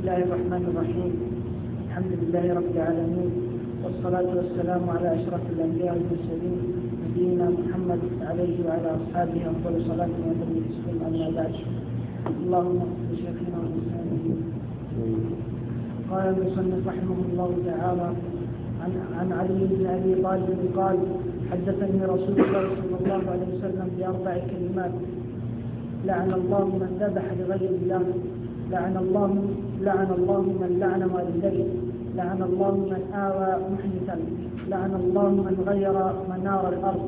الله الرحمن الرحيم. الحمد لله رب العالمين، والصلاة والسلام على أشرف الأنبياء والمرسلين نبينا محمد عليه وعلى أصحابه أفضل صلاة وتسليم. أما بعد، اللهم اغفر لشيخنا ولسانه. قال المصنف رحمه الله تعالى عن علي بن أبي طالب قال: حدثني رسول الله صلى الله عليه وسلم بأربع كلمات: لعن الله من ذبح لغير الله، لعن الله من لعن والديه، لعن الله من آوى محدثا، لعن الله من غير منار الأرض.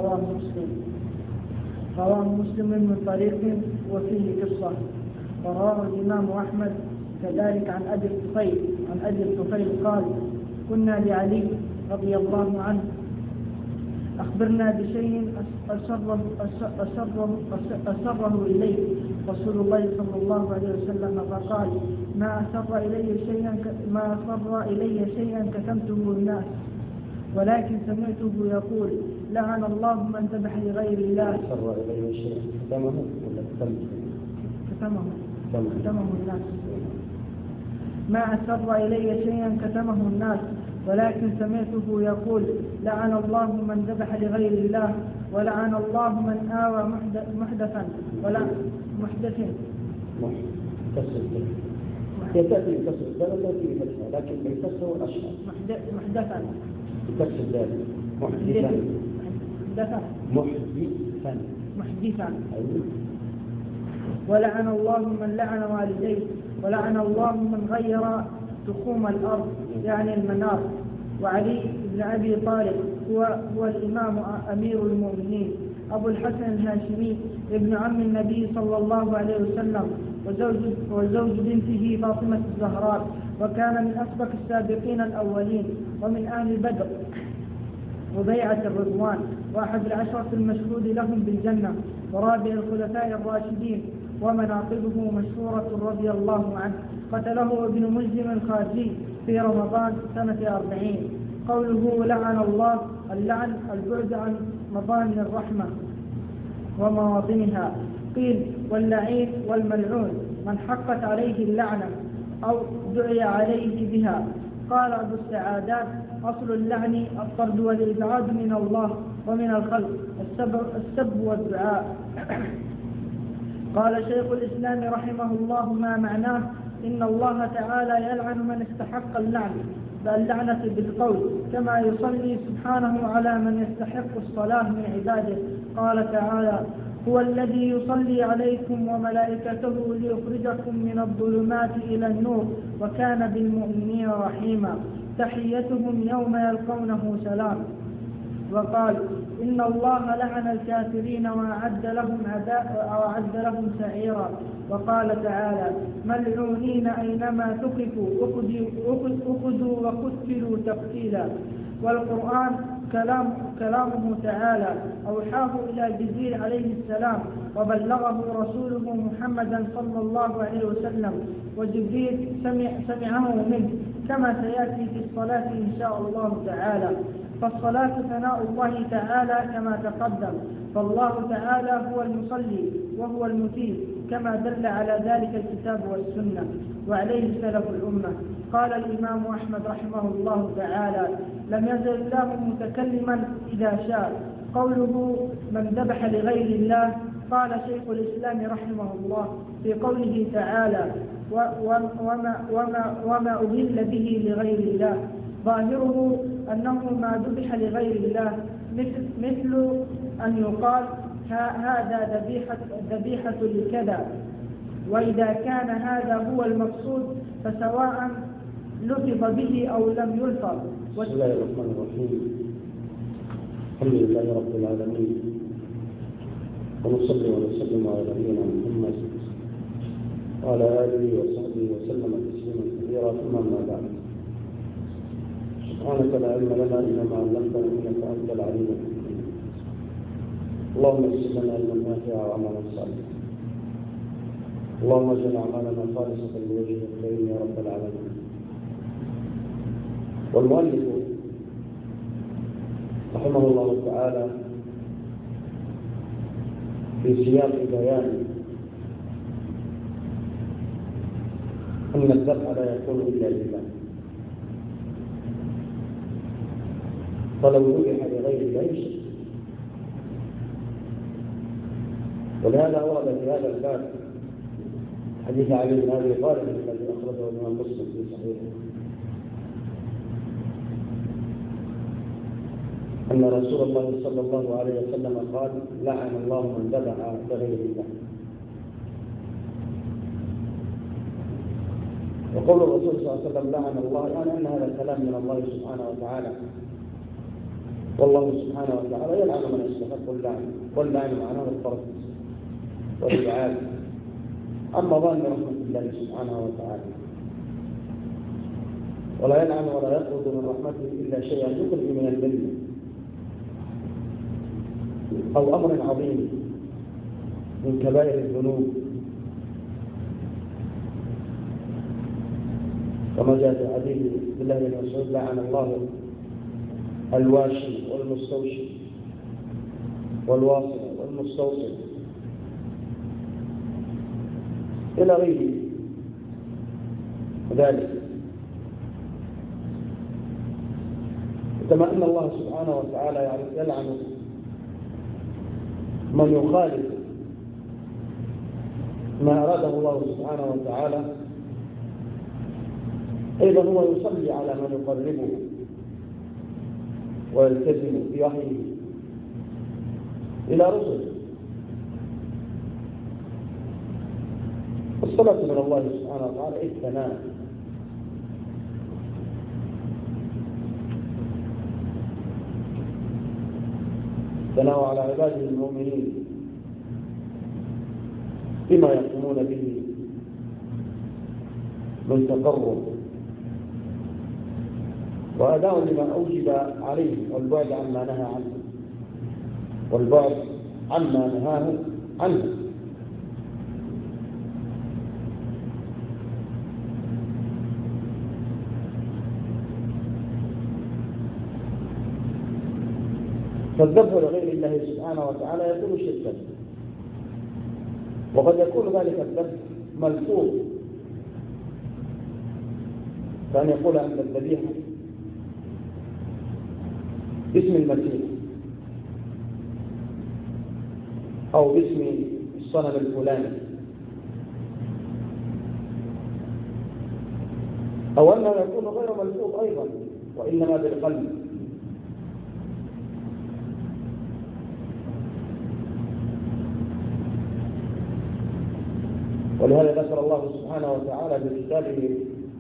رواه مسلم من طريق وفيه قصة. ورواه الإمام أحمد كذلك عن أبي الطفيل قال: كنا لعلي رضي الله عنه: أخبرنا بشيء أسره إليه رسول الله صلى الله عليه وسلم، فقال: ما أسر إلي شيئا كتمته الناس، ولكن سمعته يقول: لعن الله من ذبح لغير الله. أسر إلي شيئا كتمه ولا كتمه الناس. ما أسر إلي شيئا كتمه الناس، ولكن سمعته يقول: لعن الله من ذبح لغير الله، ولعن الله من آوى محدثا ولا محدث. تأتي بكسر الدال وتأتي بفتحها، لكن بالكسر والأشهر. محدثا بكسر الدال. محدثا. ولعن الله من لعن والديه، ولعن الله من غير تخوم الأرض يعني المنار. وعلي بن أبي طالب هو الإمام أمير المؤمنين أبو الحسن الهاشمي، ابن عم النبي صلى الله عليه وسلم، وزوج بنته فاطمة الزهراء، وكان من أسبق السابقين الأولين، ومن أهل بدر وبيعة الرضوان، وأحد العشرة المشهود لهم بالجنة، ورابع الخلفاء الراشدين، ومناقبه مشهورة رضي الله عنه. قتله ابن ملجم الخارجي في رمضان سنة 40. قوله لعن الله، اللعن البعد عن مظان الرحمة ومواطنها. قيل: واللعين والملعون من حقت عليه اللعنة أو دعي عليه بها. قال أبو السعادات: أصل اللعن الطرد والإبعاد من الله ومن الخلق، السب والدعاء. قال شيخ الإسلام رحمه الله: ما معناه؟ إن الله تعالى يلعن من استحق اللعنة بالقول، كما يصلي سبحانه على من يستحق الصلاة من عباده. قال تعالى: هو الذي يصلي عليكم وملائكته ليخرجكم من الظلمات إلى النور، وكان بالمؤمنين رحيما. تحيتهم يوم يلقونه سلام. وقال: إن الله لعن الكافرين وأعد لهم سعيرا. وقال تعالى: ملعونين أينما ثقفوا أخذوا وقتلوا تقتيلا. والقرآن كلامه تعالى أوحاه إلى جبريل عليه السلام، وبلغه رسوله محمدا صلى الله عليه وسلم، وجبريل سمعه منه، كما سيأتي في الصلاة إن شاء الله تعالى. فالصلاة ثناء الله تعالى كما تقدم، فالله تعالى هو المصلي وهو المطيع، كما دل على ذلك الكتاب والسنة، وعليه سلف الأمة. قال الإمام أحمد رحمه الله تعالى: لم يزل الله متكلما إذا شاء. قوله من ذبح لغير الله، قال شيخ الإسلام رحمه الله في قوله تعالى: وما أهل به لغير الله، ظاهره أنه ما ذبح لغير الله، مثل أن يقال: هذا ذبيحة لكذا. وإذا كان هذا هو المقصود فسواء لفظ به أو لم يلفظ. بسم الله الرحمن الرحيم. الحمد لله رب العالمين، ونصلي ونسلم على نبينا محمد وعلى آله وصحبه وسلم تسليما كثيرا، ثم أما بعد. سبحانك لا علم لنا إلا ما علمتنا إنك أنت العليم الحكيم. اللهم اغفر لنا علما نافعا وعملا صالحا. اللهم اجعل أعمالنا خالصة لوجهك الكريم يا رب العالمين. والمؤلف رحمه الله تعالى في سياق بيان أن الذبح لا يكون إلا لله، فلو ذبح لغير الله يشرك. ولهذا ورد في هذا الباب حديث علي بن أبي طالب الذي أخرجه الإمام مسلم في صحيحه أن رسول الله صلى الله عليه وسلم قال: لعن الله من ذبح لغير الله. وقول الرسول صلى الله عليه وسلم لعن الله يعني أن هذا كلام من الله سبحانه وتعالى، والله سبحانه وتعالى يلعن من يستحق اللعن، واللعن معناه الطرد والإبعاد، أما ظن رحمة الله سبحانه وتعالى، ولا يلعن ولا يطرد من رحمته إلا شيئا يخرج من الملة أو أمر عظيم من كبائر الذنوب، كما جاء في حديث عبد الله بن مسعود: لعن الله الواشي والمستوشي والواصل والمستوصل إلى غير ذلك. كما أن الله سبحانه وتعالى يلعن من يخالف ما أراده الله سبحانه وتعالى، أيضا هو يصلي على من يقربه ويلتزم بوحيه إلى رسله. الصلاة من الله سبحانه وتعالى الثناء، ثناء على عباده المؤمنين بما يقومون به من تقرب وأداء لما أوجب عليه، والبعد عما نهى عنه، والبعد عما نهاه عنه. فالذبح لغير الله سبحانه وتعالى يكون شركا، وقد يكون ذلك الذبح ملفوظ، كان يقول عند الذبيحة باسم المسيح أو باسم الصنم الفلاني، أو أنه يكون غير ملفوظ أيضا وإنما بالقلب. ولهذا ذكر الله سبحانه وتعالى في كتابه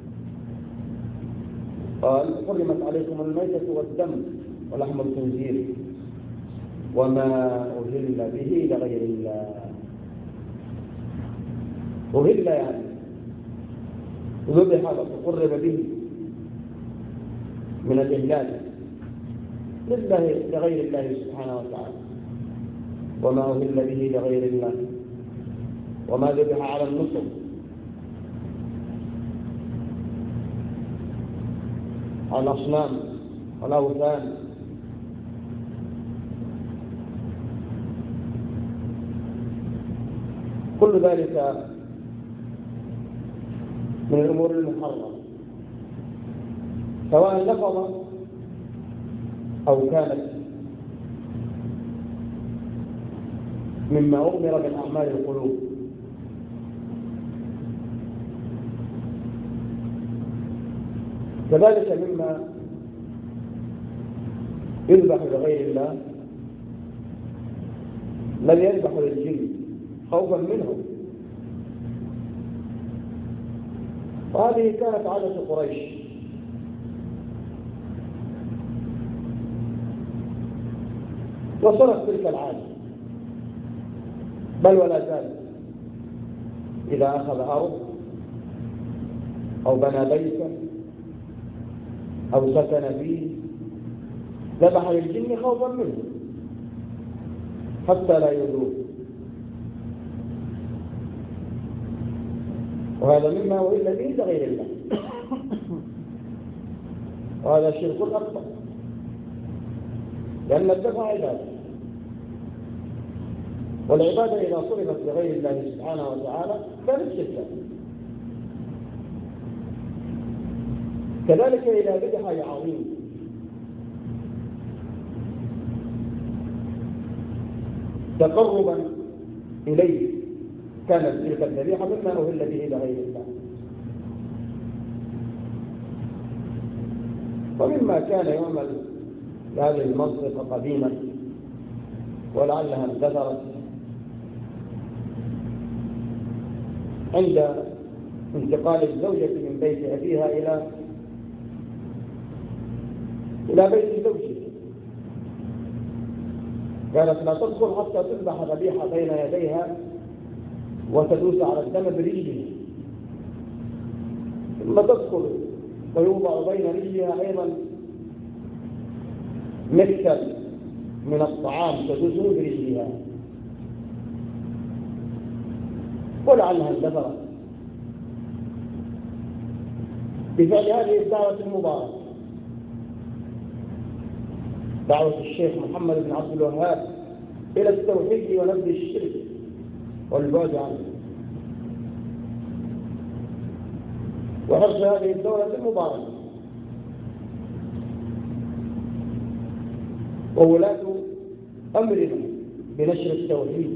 قال: حرمت عليكم الميتة والدم ولحم الخنزير وما أهل به لغير الله. أهل يعني ذبح وتقرب به من الإهلال لله لغير الله سبحانه وتعالى، وما أهل به لغير الله، وما ذبح على النصب، على الأصنام والأوثان. كل ذلك من الأمور المحرمة، سواء لفظ أو كانت مما أمر من أعمال القلوب. كذلك مما يذبح لغير الله لم يذبح للجن خوفا منهم، وهذه كانت عادة قريش، وصلت تلك العادة، بل ولا زال إذا أخذ أرض أو بنى بيتا أو سكن فيه ذبح للجن خوفا منه حتى لا يؤذوه، وهذا مما أهل به لغير الله، وهذا شرك أكبر، لأن الذبح عبادة، والعبادة إذا صرفت لغير الله سبحانه وتعالى كانت شركا. كذلك إذا بدح عظيم تقربا إليه كانت تلك الذبيحة مما أهل به لغير الله. ومما كان يعمل بهذه المنطقة قديما ولعلها اندثرت عند انتقال الزوجة من بيت أبيها إلى بيت زوجها، كانت لا تدخل حتى تذبح ذبيحة بين يديها وتدوس على الدم برجلها، ثم تدخل ويوضع بين رجلها أيضا مكتل من الطعام تدوسه برجلها، ولعلها اندثرت بفعل هذه الدعوة المباركة، دعوة الشيخ محمد بن عبد الوهاب إلى التوحيد ونبذ الشرك والبعد عنه، وحرص هذه الدولة المباركة وولاة أمرنا بنشر التوحيد،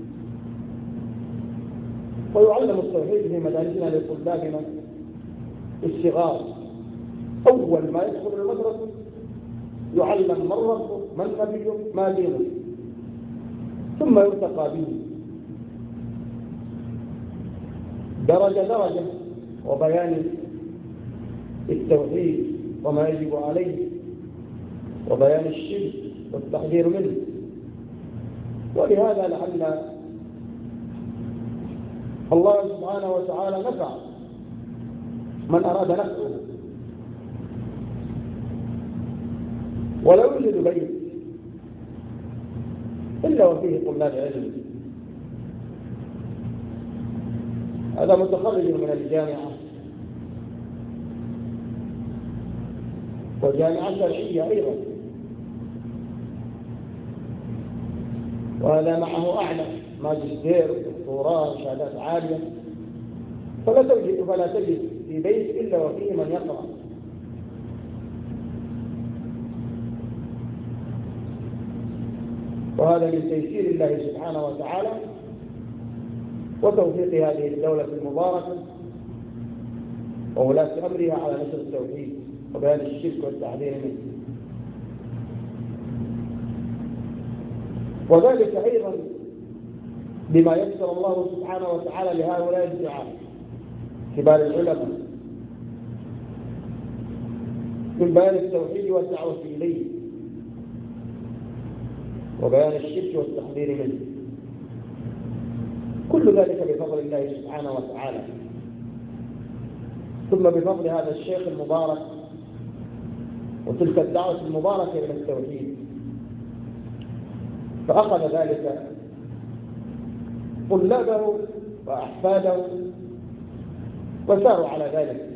ويعلم التوحيد في مدارسنا لطلابنا الصغار. أول ما يدخل المدرسة يعلم من ربه، من نبيه، ما دينه، ثم يرتقى به درجة درجة، وبيان التوحيد وما يجب عليه، وبيان الشرك والتحذير منه. ولهذا لعل الله سبحانه وتعالى نفع من أراد نفعه، ولا يوجد بيت إلا وفيه طلاب علم. هذا متخرج من الجامعة، وجامعة شرعية أيضا، وهذا معه أعلى ماجستير ودكتوراه وشهادات عالية، فلا تجد في بيت إلا وفيه من يقرأ. وهذا من تيسير الله سبحانه وتعالى وتوفيق هذه الدولة المباركة وولاة أمرها على نشر التوحيد وبيان الشرك والتحذير منه. وذلك أيضا بما يسر الله سبحانه وتعالى لهؤلاء الدعاة كبار العلماء من بيان التوحيد والدعوة إليه وبيان الشرك والتحذير منه، كل ذلك بفضل الله سبحانه وتعالى، ثم بفضل هذا الشيخ المبارك وتلك الدعوة المباركة إلى التوحيد. فأخذ ذلك طلابه وأحفاده وساروا على ذلك.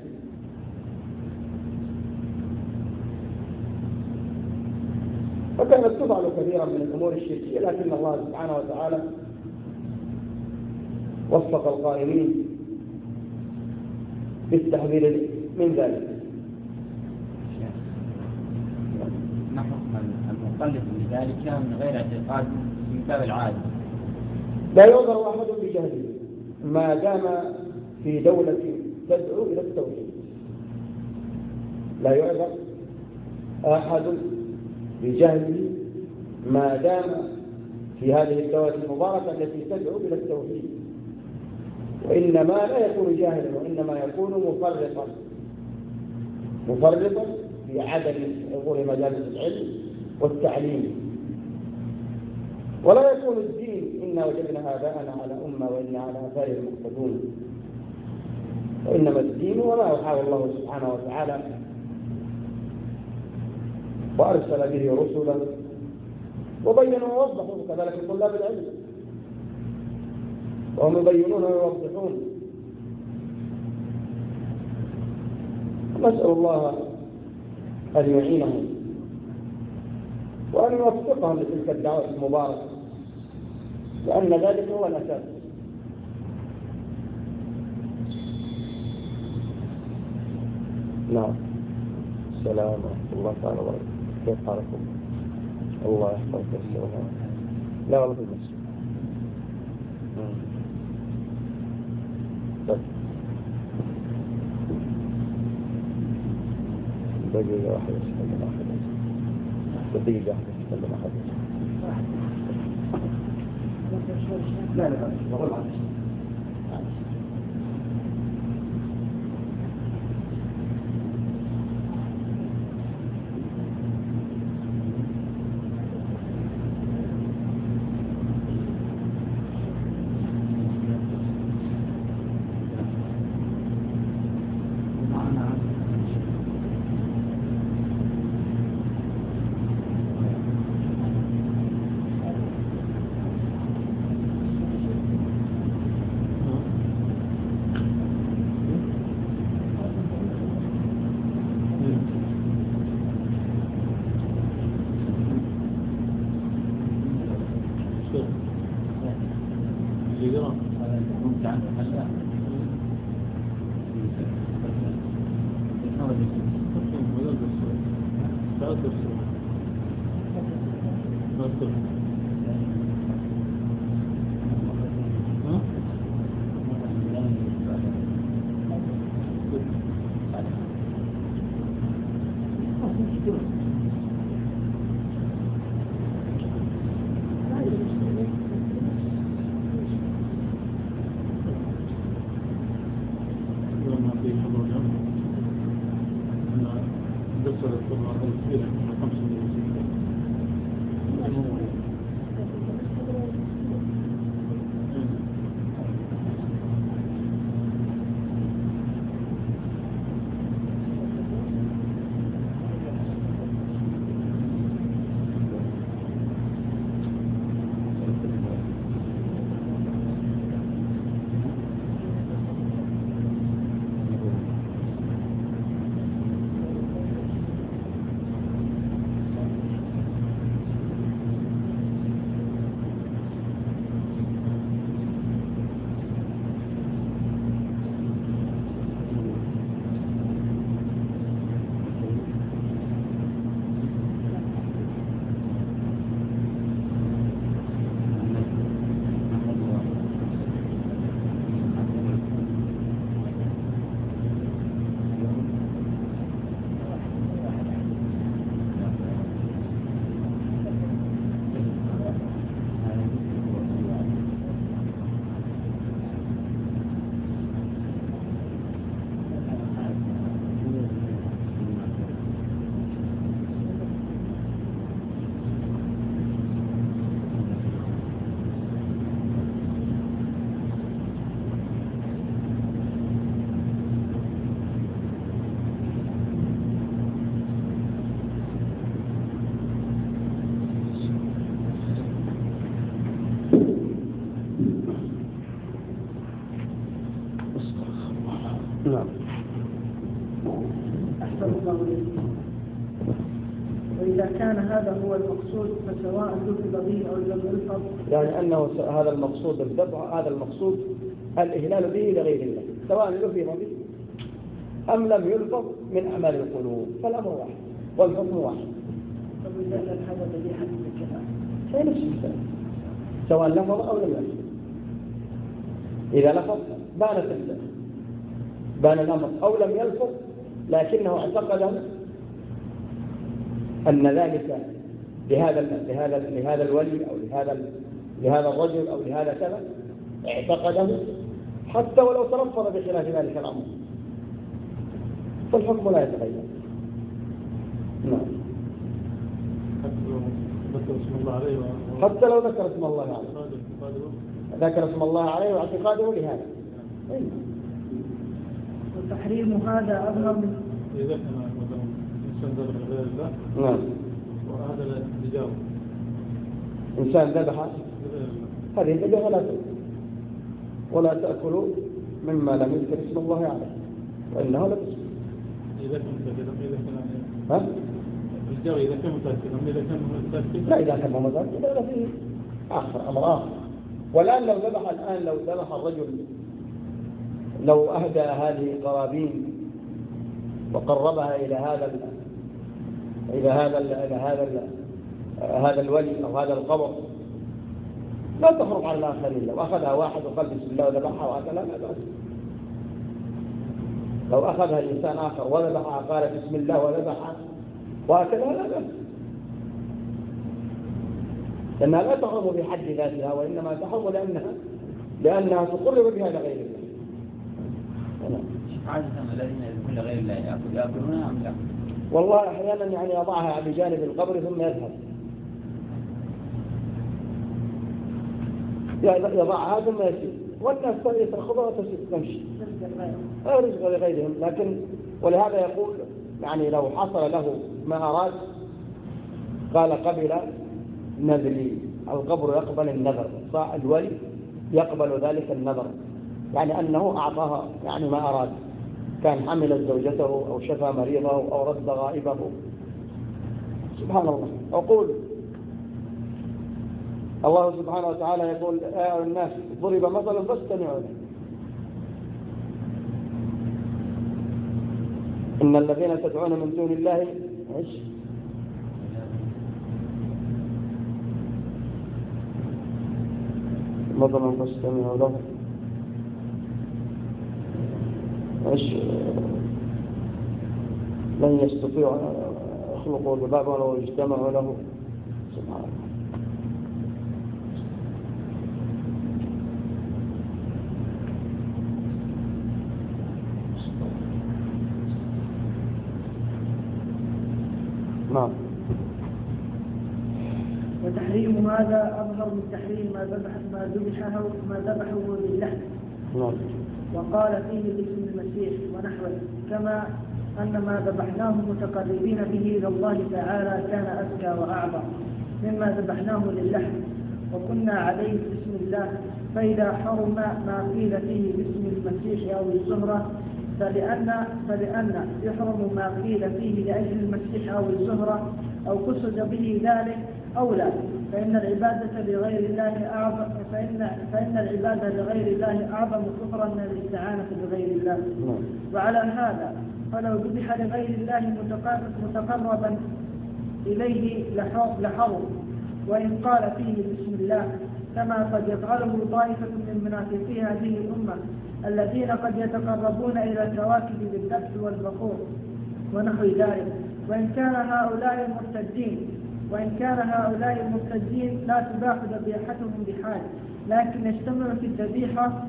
فكانت تفعل كثيرا من الأمور الشركية، لكن الله سبحانه وتعالى وفق القائمين بالتحذير من ذلك. ما حكم المقلد لذلك من غير اعتقاد من باب العادة؟ لا يعذر أحد بجهله ما دام في دولة تدعو إلى التوحيد، لا يعذر أحد بجهله ما دام في هذه الدولة المباركة التي تدعو إلى التوحيد، وإنما لا يكون جاهلا، وإنما يكون مفرطا في عدم حضور مجالس العلم والتعليم. ولا يكون الدين إنا وجدنا آباءنا على أمة وإنا على آثارهم مقتدون، وإنما الدين وما أوحاه الله سبحانه وتعالى وأرسل به رسلا وبينوا ووضحوا، كذلك طلاب العلم وهم يبينون ويوضحون. نسأل الله أن يعينهم وأن يوفقهم لتلك الدعوة المباركة، لأن ذلك هو الأساس. نعم. السلام ورحمة الله تعالى وبركاته. كيف حالكم؟ الله يحفظك السلام. لا والله في المسجد. طيب دقيقة واحدة أتكلم أحد. دقيقة واحدة أتكلم أحد. لا بقول عنك. نعم. أحسن الله إليكم. وإذا كان هذا هو المقصود فسواء لفظ به أو لم يلفظ، يعني أنه هذا المقصود الذبح، هذا المقصود الإهلال به لغير الله، سواء لفظ به أم لم يلفظ من أعمال القلوب، فالأمر واحد والحكم واحد. طب إذا كان هذا ذبيحة بالكلام فهي نفس الكلام، سواء لفظ أو لم يلفظ. إذا لفظ بان الأمر، أو لم يلفظ لكنه اعتقد أن ذلك لهذا الولي أو لهذا الرجل أو لهذا كذا، اعتقده حتى ولو تلفظ بخلاف ذلك الأمر، فالحكم لا يتغير. نعم. حتى لو ذكر اسم الله عليه واعتقاده لهذا. وتحريم هذا أظهر من إذا كان إنسان ذبح غير الله. نعم. وهذا التجارة. إنسان ذبح هذه الذبيحة ولا تأكلوا مما لم يذكر اسم الله عليه وإنه لبس. إذا كان متأكدا إذا كان متأكدا لا، إذا كان متأكدا لا فيه أمر آخر. والآن لو ذبح الرجل، لو أهدى هذه قرابين وقربها إلى إذا هذا الولي أو هذا القبر لا تخرج على الآخرين. لو أخذها واحد وقال بسم الله وذبحها وأكلها لا بأس. لو أخذها الإنسان آخر وذبحها قال بسم الله وذبحها وأكلها لا بأس، لأنها لا تحرم في حد ذاتها، وإنما تحرم لأنها تقرب بها لغير الله. عادة الذين يذبحون لغير الله يأكلونها أم لا؟ والله أحيانا يعني يضعها بجانب القبر ثم يذهب، يضعها ثم يسير، والناس تأخذها وتمشي رزق لغيرهم. لكن ولهذا يقول يعني لو حصل له ما أراد قال قبل نذري. القبر يقبل النذر، الولي يقبل ذلك النذر، يعني أنه أعطاها يعني ما أراد، كان حمل زوجته أو شفى مريضه أو رد غائبه. سبحان الله. أقول الله سبحانه وتعالى يقول يا الناس ضرب مثلا فاستمعوا له إن الذين تدعون من دون الله ايش؟ مثلا فاستمعوا له ايش؟ لن يستطيعوا أن يخلقوا ذبابا ولو اجتمعوا له. سبحان الله. نعم. وتحريم هذا أظهر من تحريم ما ذبحه باللحم. نعم. وقال فيه باسم المسيح ونحوه، كما أن ما ذبحناه متقربين به إلى الله تعالى كان أزكى وأعظم مما ذبحناه للحم، وكنا عليه بسم الله. فإذا حرم ما قيل فيه باسم المسيح أو الزهرة فلأن يحرم ما قيل فيه لأجل المسيح أو الزهرة أو قصد به ذلك أولى، فإن العبادة لغير الله أعظم كفرا من الاستعانة بغير الله. وعلى هذا فلو ذبح لغير الله متقربا إليه لحرم، وإن قال فيه بسم الله، كما قد يفعله طائفة من منافقي هذه الأمة الذين قد يتقربون إلى الكواكب بالذبح والبخور ونحو ذلك. وإن كان هؤلاء المرتدين لا تباح ذبيحتهم بحال، لكن يجتمع في الذبيحة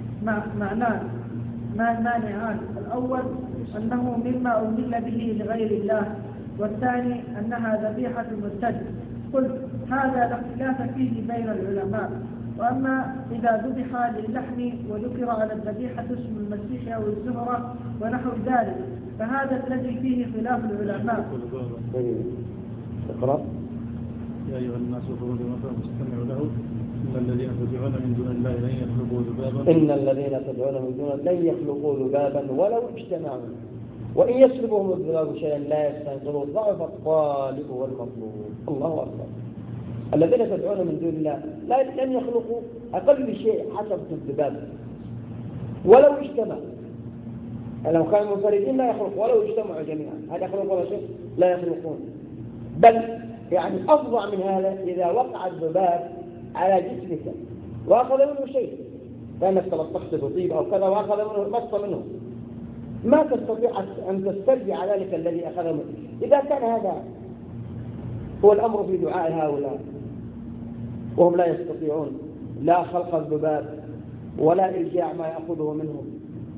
مانعان: الأول أنه مما أمل به لغير الله، والثاني أنها ذبيحة مرتد. قلت هذا لا اختلاف فيه بين العلماء. وأما إذا ذبح للحم وذكر على الذبيحة اسم المسيح أو الزهرة ونحو ذلك فهذا الذي فيه خلاف العلماء. اقرأ. يا أيها الناس خذوا بما فاستمعوا له إن الذين تدعون من دون الله لن يخلقوا ذبابا لن يخلقوا ذبابا ولو اجتمعوا، وإن يسلبهم الذباب شيئا لا يستنقذوه، ضعف الطالب والمطلوب. الله أكبر. الذين تدعون من دون الله لن يخلقوا أقل شيء حسب الذباب ولو اجتمع. لو كانوا منفردين لا يخلقوا، ولو اجتمعوا جميعا هل يخلقوا ولا شيء؟ لا يخلقون. بل يعني أفظع من هذا إذا وقع الذباب على جسمك وأخذ منه شيء، كأنك تلطخت بطيب أو كذا وأخذ منه مص منه، ما تستطيع أن تسترجع ذلك الذي أخذ منه. إذا كان هذا هو الأمر في دعاء هؤلاء وهم لا يستطيعون لا خلق الذباب ولا إرجاع ما يأخذه منهم،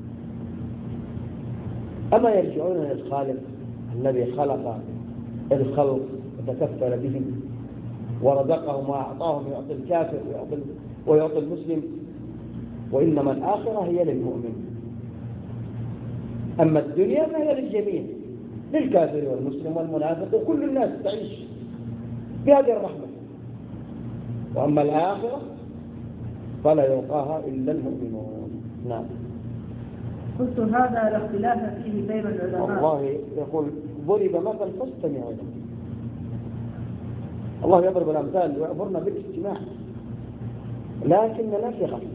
أما يرجعون للخالق الذي خلق الخلق وتكفل بهم ورزقهم وأعطاهم، يعطي الكافر ويعطي المسلم، وإنما الآخرة هي للمؤمن، أما الدنيا فهي للجميع، للكافر والمسلم والمنافق وكل الناس تعيش بهذه الرحمة، وأما الآخرة فلا يلقاها إلا المؤمنون. نعم. قلت هذا الاختلاف فيه بين العلماء. الله يقول ضرب مثل فاستمعوا له. الله يضرب الأمثال ويأمرنا بالاستماع، لكننا في غفلة.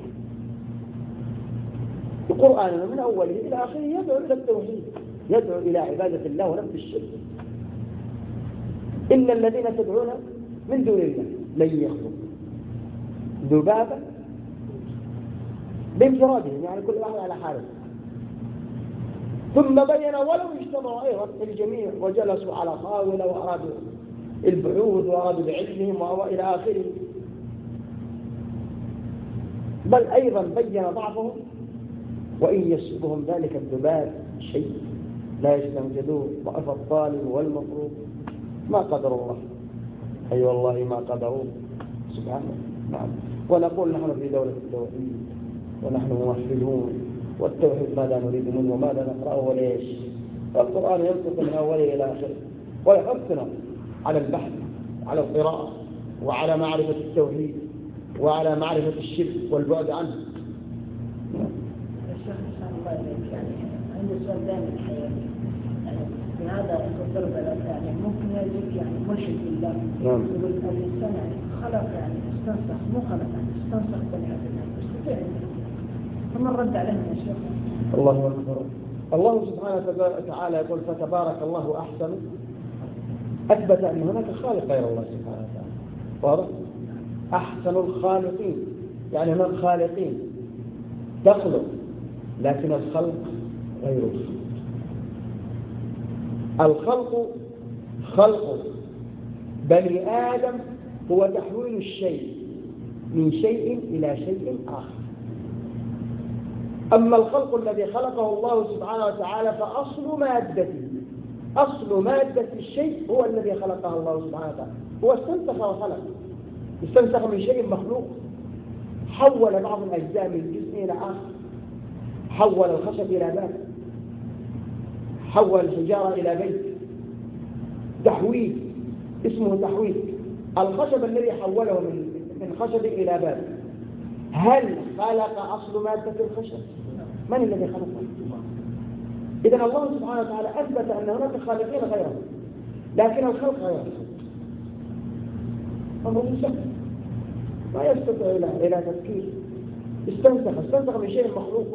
القرآن من أوله إلى آخره يدعو إلى التوحيد، يدعو إلى عبادة الله ونفي الشرك. إن الذين تدعون من دون الله لن يخلقوا ذبابا بانفرادهم، يعني كل واحد على حاله. ثم بين ولو اجتمعوا أيضا الجميع وجلسوا على خاولة وأرادوا البعوث وأرادوا بعلمهم وإلى آخره، بل أيضا بين ضعفهم وإن يسبهم ذلك الذباب شيء لا يستنجدوه، ضعف الطالب والمطلوب ما قدر الله، أي والله ما قدروه سبحانه. نعم. ونقول نحن في دولة التوحيد ونحن موحدون، والتوحيد ماذا نريد منه وماذا نقرأه وليش. القرآن ينطق من أوله إلى آخره ويحثنا على البحث على القراءة وعلى معرفة التوحيد وعلى معرفة الشرك والبعد عنه. الشيخ حسن الله إليك، يعني عندي سؤال دائما الحقيقة، يعني في هذا الضرب يعني ممكن يجيك يعني مشرك بالله. نعم. يقول الإنسان يعني خلق يعني استنسخ، مو خلق يعني استنسخ بني آدم يستطيع. فما الرد عليه يا شيخ؟ الله أكبر. الله سبحانه وتعالى يقول فتبارك الله أحسن، أثبت أن هناك خالق غير الله سبحانه وتعالى. واضح؟ أحسن الخالقين، يعني هناك خالقين تخلق، لكن الخلق غير الخلق. الخلق خلق بني آدم هو تحويل الشيء من شيء إلى شيء آخر. أما الخلق الذي خلقه الله سبحانه وتعالى فأصل مادته، أصل مادة الشيء هو الذي خلقه الله سبحانه وتعالى. هو استنسخ وخلق، استنسخ من شيء مخلوق، حول بعض الأجزاء من جزء إلى آخر، حول الخشب إلى باب، حول الحجارة إلى بيت. تحويل اسمه تحويل. الخشب الذي حوله من خشب إلى باب، هل خلق أصل مادة الخشب؟ من الذي خلقه؟ إذن الله سبحانه وتعالى أثبت أن هناك خالقين غيره، لكن الخلق غير الخلق. أمر سهل ما يستطيع إلى تفكير. استنسخ من شيء مخلوق.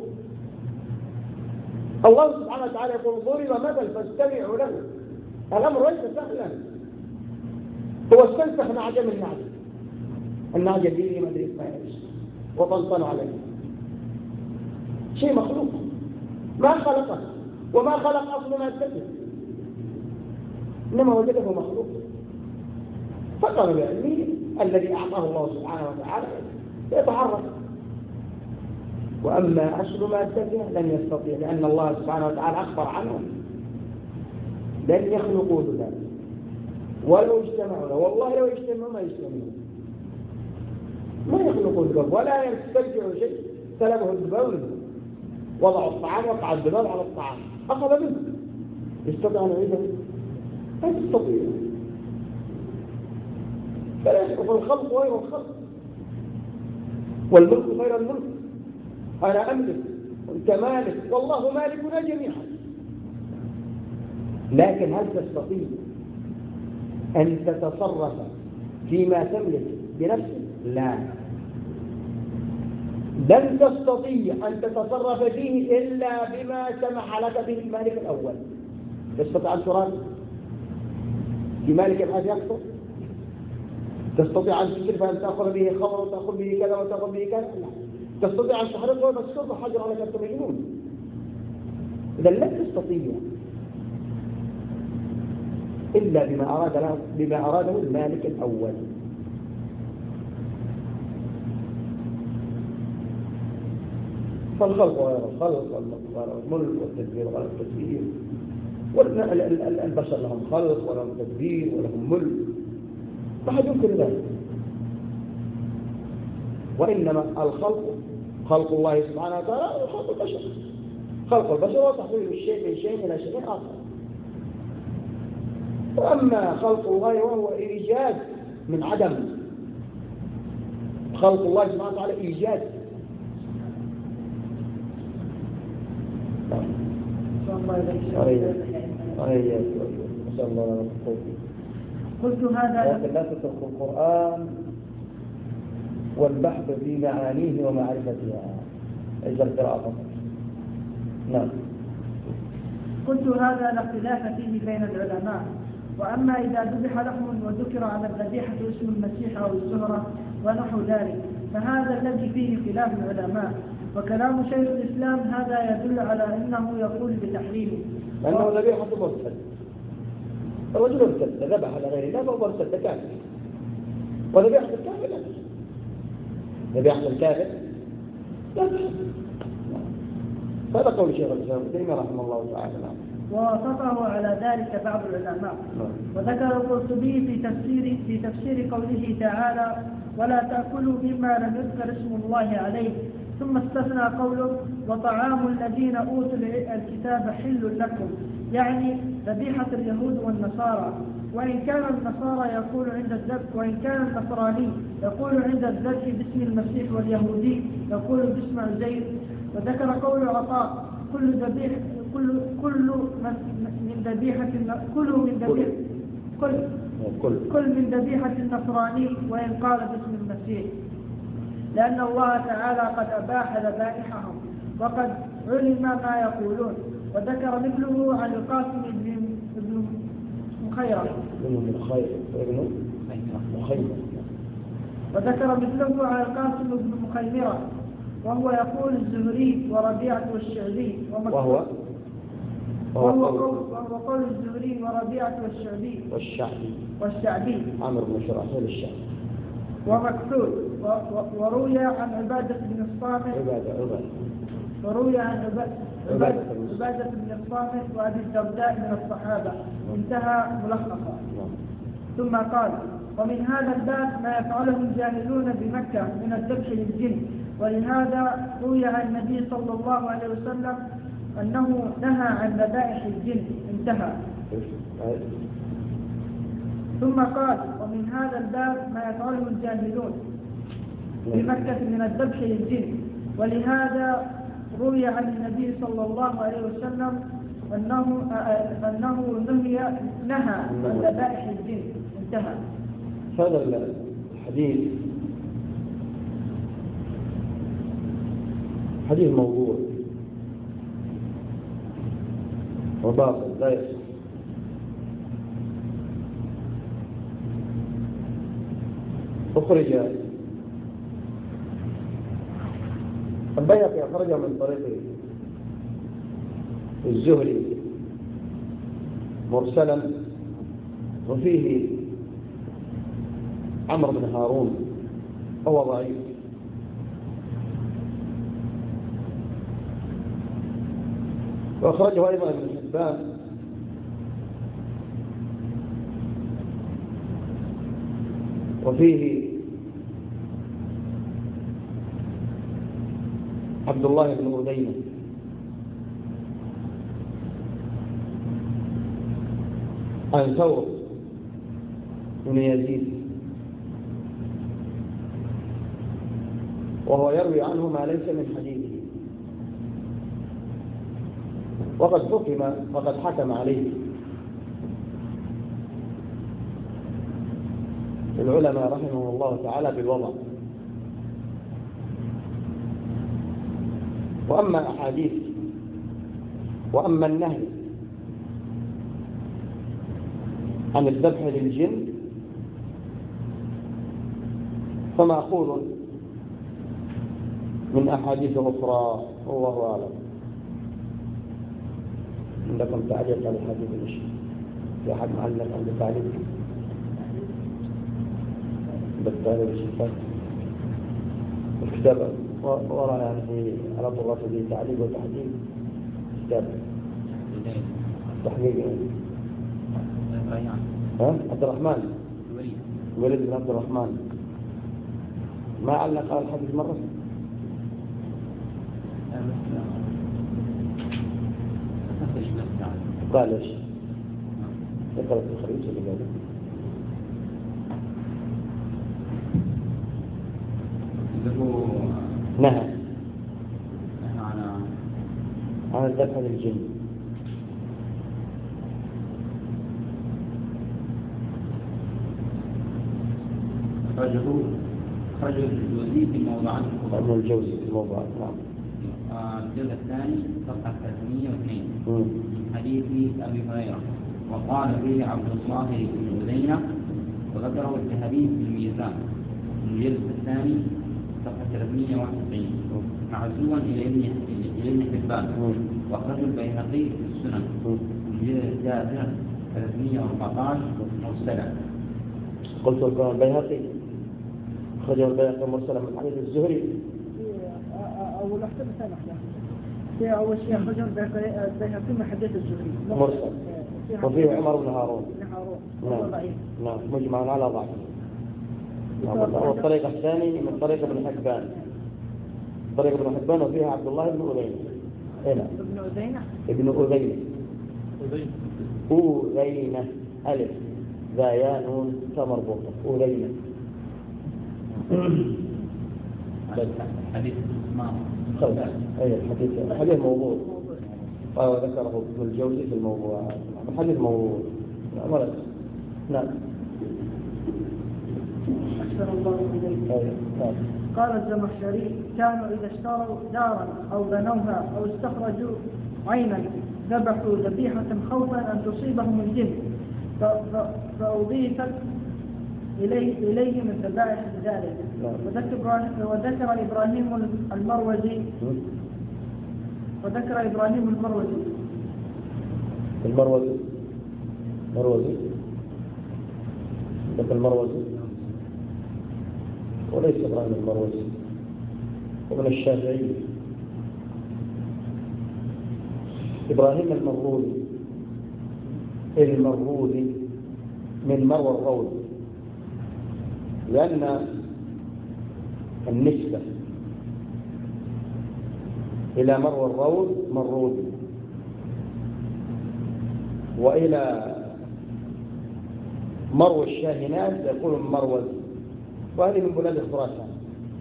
الله سبحانه وتعالى يقول ضرب مثل فاستمعوا له. الأمر ليس سهلا. هو استنسخ نعجة من نعجة، النعجة دي ما أدري اسمها ايش، وطنطن عليه شيء مخلوق ما خلقه وما خلق أصل مادته، إنما وجده مخلوق فقال بعلمه الذي أعطاه الله سبحانه وتعالى يتحرك. وأما أصل مادته لن يستطيع، لأن الله سبحانه وتعالى أخبر عنه لن يخلقوا ذلك ولو اجتمعوا. والله لو اجتمعوا ما يجتمعون، ما يخلقوا الذباب ولا يسترجعوا شيء. سلبه الذباب منه، وضعوا الطعام وقع الذباب على الطعام أخذ منه، يستطيع أن يعيده؟ لا يستطيع. فالخلق غير الخلق والملك غير الملك. أنا أملك وأنت مالك والله مالكنا جميعا، لكن هل تستطيع أن تتصرف فيما تملك بنفسك؟ لا، لن تستطيع أن تتصرف فيه إلا بما سمح لك به المالك الأول. تستطيع أن تراد في مالك الحاج أكثر؟ تستطيع أن تشرف أن تأخذ به خمر وتأخذ به كذا وتأخذ به كذا؟ لا. تستطيع أن تحرقه وتسكره حجر على أنت مجنون. إذا لن تستطيع إلا بما أراده المالك الأول. فالخلق غير الخلق والملك والتدبير غير التدبير، والبشر لهم خلق ولهم تدبير ولهم ملك، ما حد يمكن ذلك. وإنما الخلق خلق الله سبحانه وتعالى وخلق البشر. خلق البشر هو تحويل الشيء من شيء إلى شيء آخر. وأما خلق الله وهو إيجاد من عدم. خلق الله سبحانه وتعالى إيجاد. قلت هذا لكن لا تترك القرآن والبحث في معانيه ومعرفتها، اجل قراءة. نعم. قلت هذا لا اختلاف فيه بين العلماء، وأما إذا ذبح لحم وذكر على الذبيحة اسم المسيح أو الزهرة ونحو ذلك فهذا الذي فيه خلاف العلماء. وكلام شيخ الإسلام هذا يدل على أنه يقول بتحريمه، لأنه ذبيحة مرتد. الرجل ارتد ذبح على غير الله فهو ارتد كافر، وذبيحة الكافر لا تحل. ذبيحة الكافر لا تحل. هذا قول شيخ الإسلام ابن تيمية رحمه الله تعالى. ووافقه على ذلك بعض العلماء. وذكر القرطبي في تفسير قوله تعالى ولا تأكلوا مما لم يذكر اسم الله عليه، ثم استثنى قوله وطعام الذين أوتوا الكتاب حل لكم، يعني ذبيحة اليهود والنصارى. وإن كان النصارى يقول عند الذبح، وإن كان النصراني يقول عند الذبح باسم المسيح، واليهودي يقول باسم عزير. وذكر قول عطاء كل من ذبيحة النصراني وإن قال باسم المسيح، لأن الله تعالى قد أباح ذبائحهم وقد علم ما يقولون. وذكر مثله عن القاسم بن مخيرة. وذكر مثله عن القاسم بن مخيرة وهو يقول الزهري وربيعة والشعبي وهو قول الزهري وربيعة والشعبي عمرو بن شراحيل الشعبي ومكتوب. وروي عن عبادة بن الصامت وأبي الدرداء من الصحابة. انتهى ملخصا. ثم قال ومن هذا الباب ما يفعله الجاهلون بمكة من الذبح للجن، ولهذا روي عن النبي صلى الله عليه وسلم أنه نهى عن ذبائح الجن. انتهى. ثم قال ومن هذا الباب ما يفعله الجاهلون بمكة من الذبح للجن، ولهذا روي عن النبي صلى الله عليه وسلم أنه نهى عن ذبائح الجن. انتهى. هذا الحديث حديث موضوع وباطل لا يصح. أخرج البيهقي أخرجه من طريق الزهري مرسلا، وفيه عمرو بن هارون وهو ضعيف. وأخرجه أيضا ابن حبان وفيه عبد الله بن أدينة عن ثور بن يزيد، وهو يروي عنه ما ليس من حديثه، وقد حكم عليه العلماء رحمه الله تعالى بالوضع. وأما أحاديث وأما النهي عن الذبح للجن فمأخوذ من أحاديث أخرى والله أعلم. عندكم تعليق على الحديث الشيخ؟ في أحد معلق عنده تعليق؟ بالتالي الشيخ الكتاب وراء يعني في على طرف به تعليق وتحديد كتاب تحقيق عبد الرحمن الوليد بن عبد الرحمن ما علق على الحديث مرة؟ قال ايش؟ ذكرت الخريج اللي قاله نهى عن الذبح للجن. خرجه الجوزي في موضوعات ابن الجوزي في موضوعات. نعم. الجزء الثاني صفحة 302 حديث أبي هريرة وقال فيه عبد الله بن أذينة، وذكره الذهبي في الميزان الجلد الثاني صفحة 391 معزوا إلى ابن حبان، وأخرجه البيهقي في السنن الجلد التاسع 314 مرسلا. قلت لكم البيهقي أخرجه البيهقي مرسلا من حديث الزهري. أول واحدة في أول شيء أخرجه البيهقي من حديث الزهري مرسل، وفيه عمر بن هارون. نعم مجمع على ضعف. والطريقة الثانية من طريق ابن حبان، طريق ابن حبان وفيها عبد الله بن أذينة. هنا ابن أذينة أذينة ألف ذا ياء نون مربوطة أذينة. حديث ما الحديث موضوع، قال وذكره ابن الجوزي في الموضوع. الحديث موضوع. نعم. أكثر الله إليه. قال الزمخشري: كانوا إذا اشتروا دارا أو بنوها أو استخرجوا عينا ذبحوا ذبيحة خوفا أن تصيبهم الجن، فأضيفت إليهم الذبائح ذلك. وذكر إبراهيم المروزي وليس إبراهيم المروزي ومن الشافعي. إبراهيم المروزي من مروى الروض، لأن النسبة إلى مروى الروض مروزي، وإلى مروى الشاهنات يقول مروزي، وهذه من بلاد خراسان،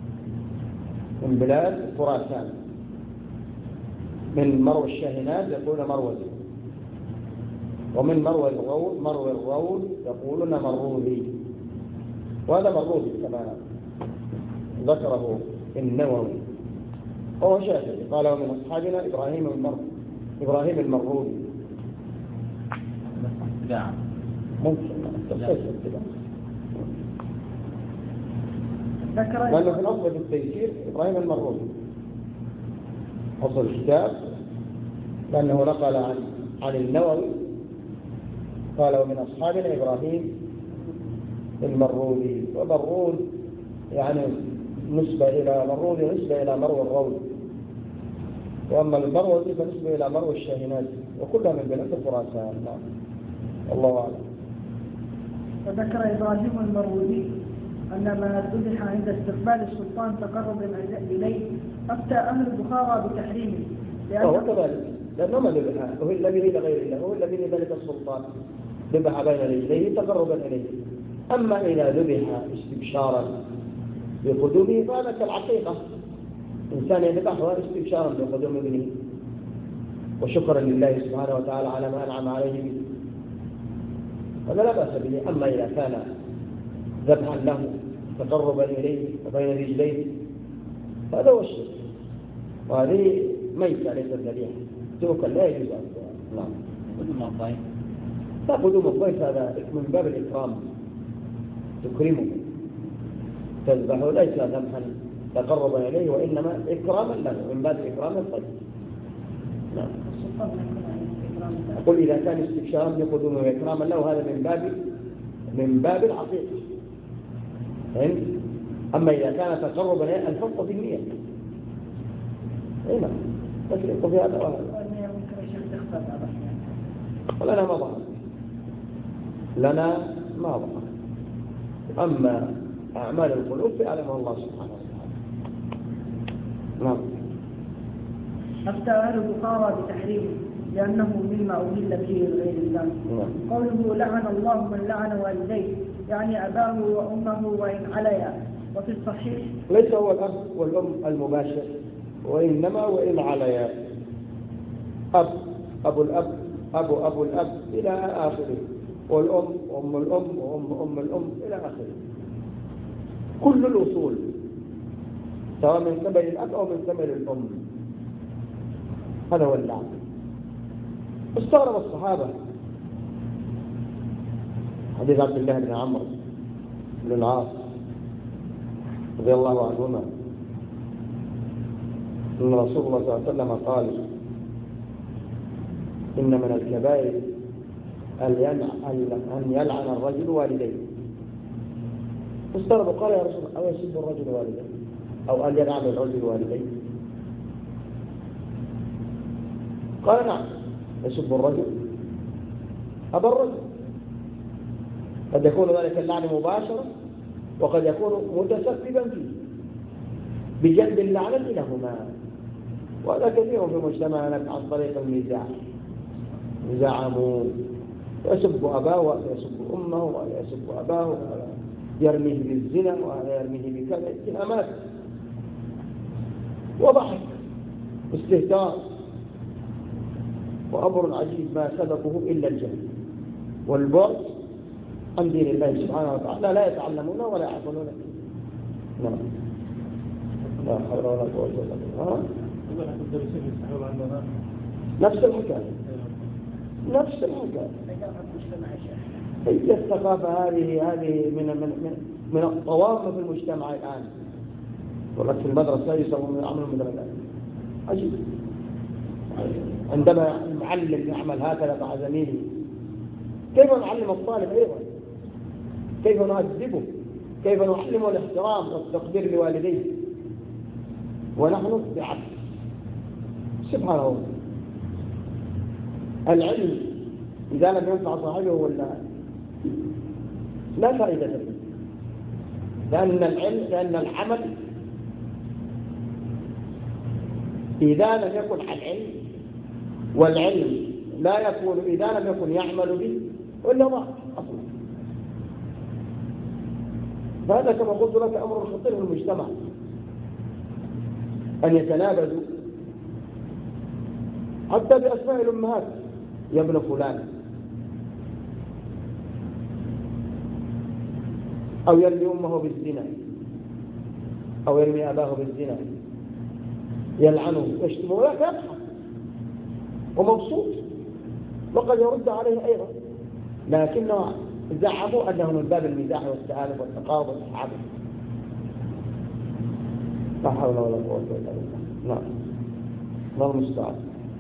من مروى الشاهنات يقولون مروزي، ومن مروى الروض يقولون مروذي، وهذا مروذي كما ذكره النووي وهو شافعي. قال ومن أصحابنا إبراهيم المروذي. ممكن لأنه في الأصل في التيسير إبراهيم المروذي أصل الكتاب، لأنه نقل عن النووي قال ومن أصحابنا إبراهيم المروذي. ومروذ يعني نسبة إلى مروى الروض، وأما المروذي فنسبة إلى مروى الشاهنات، وكلها من بلاد خراسان. الله أعلم. وذكر إبراهيم المروذي أن ما ذبح عند استقبال السلطان تقربا إليه أفتى أهل البخارى بتحريمه، وهو كذلك، لأنه ما ذبح وهو الذي يريد غير الله، وهو الذي ذلك السلطان ذبح بين رجليه تقربا إليه. أما إذا ذبح استبشارا بقدومه فهذا كالعقيقة، إنسان يذبحها استبشارا بقدوم ابنه وشكرا لله سبحانه وتعالى على ما أنعم عليه به، هذا لا بأس به. أما إذا كان ذبحا له تقربا إليه وبين رجليه هذا هو الشرك، وهذه ميتة ليست ذبيحة، توكل لا يجوز أن لا قدوم الضيف هذا من باب الإكرام، تكرمه تذبحه ليس ذبحا تقربا إليه وإنما إكراما له من باب إكرام الضيف. نعم. أقول إذا كان استبشارا بقدومه وإكراما له هذا من باب العقيقة. فهمت؟ أما إذا كان تقربا إليه الحق في النية. نعم. تفرق في هذا وهذا. لنا ما ظهر. أما أعمال القلوب فيعلمها الله سبحانه وتعالى. نعم. أفتى أهل البخارى بتحريمه لأنه مما أهل به لغير الله. قوله لعن الله من لعن والديه يعني أباه وأمه وإن عليا. وفي الصحيح ليس هو الأب والأم المباشر، وإنما وإن عليا، أبو الأب إلى آخره، والأم أم الأم وأم الأم إلى آخره. كل الأصول سواء من قبل الأب أو من قبل الأم، هذا هو اللعن. استغرب الصحابة حديث عبد الله بن عمرو بن العاص رضي الله عنهما أن رسول الله صلى الله عليه وسلم قال إن من الكبائر أن يلعن الرجل والديه. فاستغربوا قال يا رسول الله أو يسب الرجل والديه أو أن يلعن الرجل والديه؟ قال نعم يسب الرجل أبا الرجل. قد يكون ذلك اللعن مباشرة وقد يكون متسببا فيه بجلب اللعنة لهما، وهذا كثير في مجتمعنا عن طريق المزاح. زعموا يسب أباه ويسب أمه ويسب أباه يرميه بالزنا وهذا يرميه بكذا، اتهامات وضحك استهتار، وأمر عجيب ما سببه إلا الجهل والبعد عن دين الله سبحانه وتعالى، لا يتعلمون ولا يعقلون. نعم لا حول ولا قوة إلا بالله. نفس الحكاية نفس الحكاية. هي الثقافة هذه من الطوارئ في المجتمع الآن. ولك في المدرسة يسوون يعملون مدرسة عجيب. عندما المعلم يعمل هكذا مع زميله كيف نعلم الطالب أيضا؟ كيف نؤدبه؟ كيف نعلمه الاحترام والتقدير لوالديه ونحن بعكس؟ سبحان الله. العلم إذا لم ينفع صاحبه ولا لا فائدة فيه، لأن العمل إذا لم يكن عن علم، والعلم لا يكون إذا لم يكن يعمل به إلا ضاع أصلا. فهذا كما قلت لك أمر خطير في المجتمع، أن يتنابذوا حتى بأسماء الأمهات، يا ابن فلان، أو يرمي أمه بالزنا أو يرمي أباه بالزنا، يلعنه يشتمه ولا يضحك ومبسوط، وقد يرد عليه أيضا، لكنه زعموا أنه من باب المزاح والتآلف والتقارب والتحابب. لا حول ولا قوة إلا بالله. نعم الله المستعان.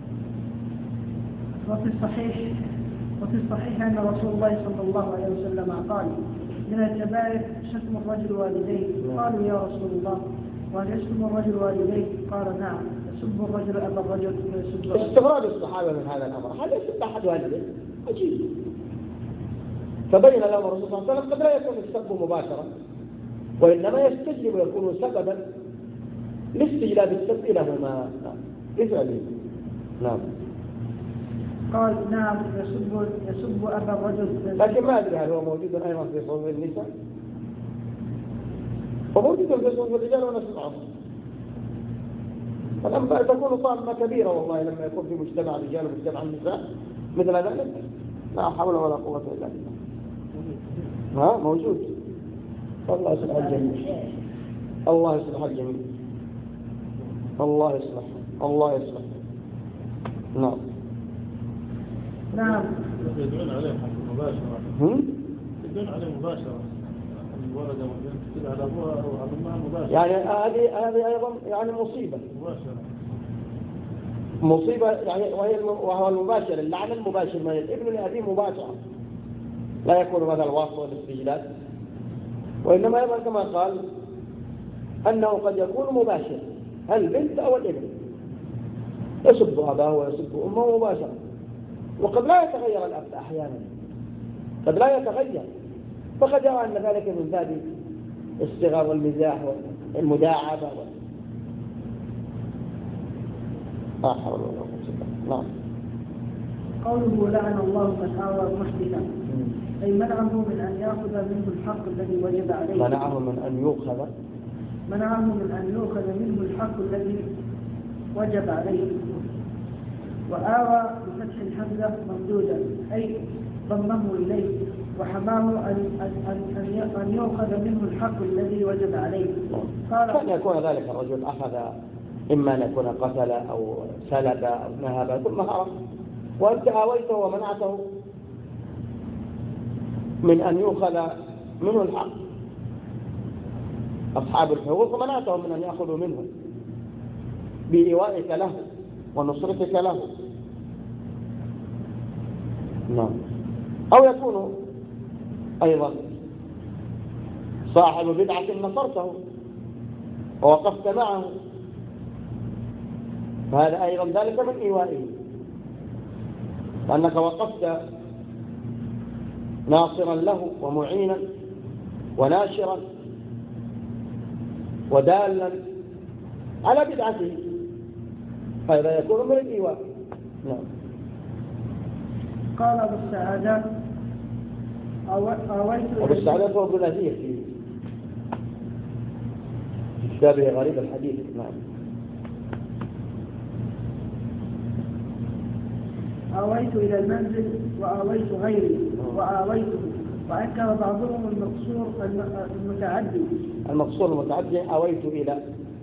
وفي الصحيح أن رسول الله صلى الله عليه وسلم قال من الكبائر شتم الرجل والديه. قالوا يا رسول الله وهل يشتم الرجل والديه؟ قال نعم يسب الرجل أبا الرجل ويسب. استغراب الصحابة من هذا الأمر، هل يسب أحد والديه؟ عجيب. فبين لهم الرسول صلى الله عليه وسلم قد لا يكون السب مباشرة، وإنما يستجلب ويكون سببا لاستجلاب السب لهما بفعله. نعم. قال نعم يسب أبا الرجل. لكن ما أدري هل هو موجود أيضا في صفوف النساء؟ وموجود في صفوف الرجال ونفس الأمر. فلما تكون طامة كبيرة والله لما يكون في مجتمع الرجال ومجتمع النساء مثل ذلك، لا حول ولا قوة إلا بالله. موجود. الله يصلح الجميع. الله يصلح الجميع. الله يصلح. الله يصلح. نعم. نعم. يدعون عليه مباشرة. يدعون عليه مباشرة. الولد والبنت تدعى على أبوها أو على أمها مباشرة. يعني هذه أيضا يعني مصيبة. مصيبة يعني وهو المباشر، اللعن المباشر من الابن لأبيه مباشرة، لا يكون هذا الواسطة والاستجلاب، وإنما أيضا كما قال أنه قد يكون مباشر، البنت أو الابن يسب أباه ويسب أمه مباشرة، وقد لا يتغير الأب أحيانا، قد لا يتغير، فقد يرى أن ذلك من باب الصغر والمزاح والمداعبة لا حول ولا قوة إلا بالله. نعم. قوله لعن الله من آوى محدثا، أي منعه من أن يأخذ منه الحق الذي وجب عليه. منعه من أن يؤخذ منه الحق الذي وجب عليه. وآوى بفتح الحمزة ممدودا، أي ضمه إليه وحماه أن يؤخذ منه الحق الذي وجب عليه. كان يكون ذلك الرجل أخذ إما أن يكون قتل أو سلب أو نهب ثم هرب، وأنت آويته ومنعته من أن يؤخذ منه الحق، أصحاب الحقوق منعتهم من أن يأخذوا منه بإيوائك له ونصرتك له. نعم. أو يكون أيضا صاحب بدعة نصرته ووقفت معه، فهذا أيضا ذلك من إيوائه، لأنك وقفت ناصرا له ومعينا وناشرا ودالا على بدعته، هذا يكون من الإيواء. نعم. قال أبو السعادات أبو السعادات هو ابن نذير في كتابه غريب الحديث. نعم. آويت إلى المنزل وآويت غيري وآويته، وأنكر بعضهم المقصور المتعدي. المقصور المتعدي آويت إلى.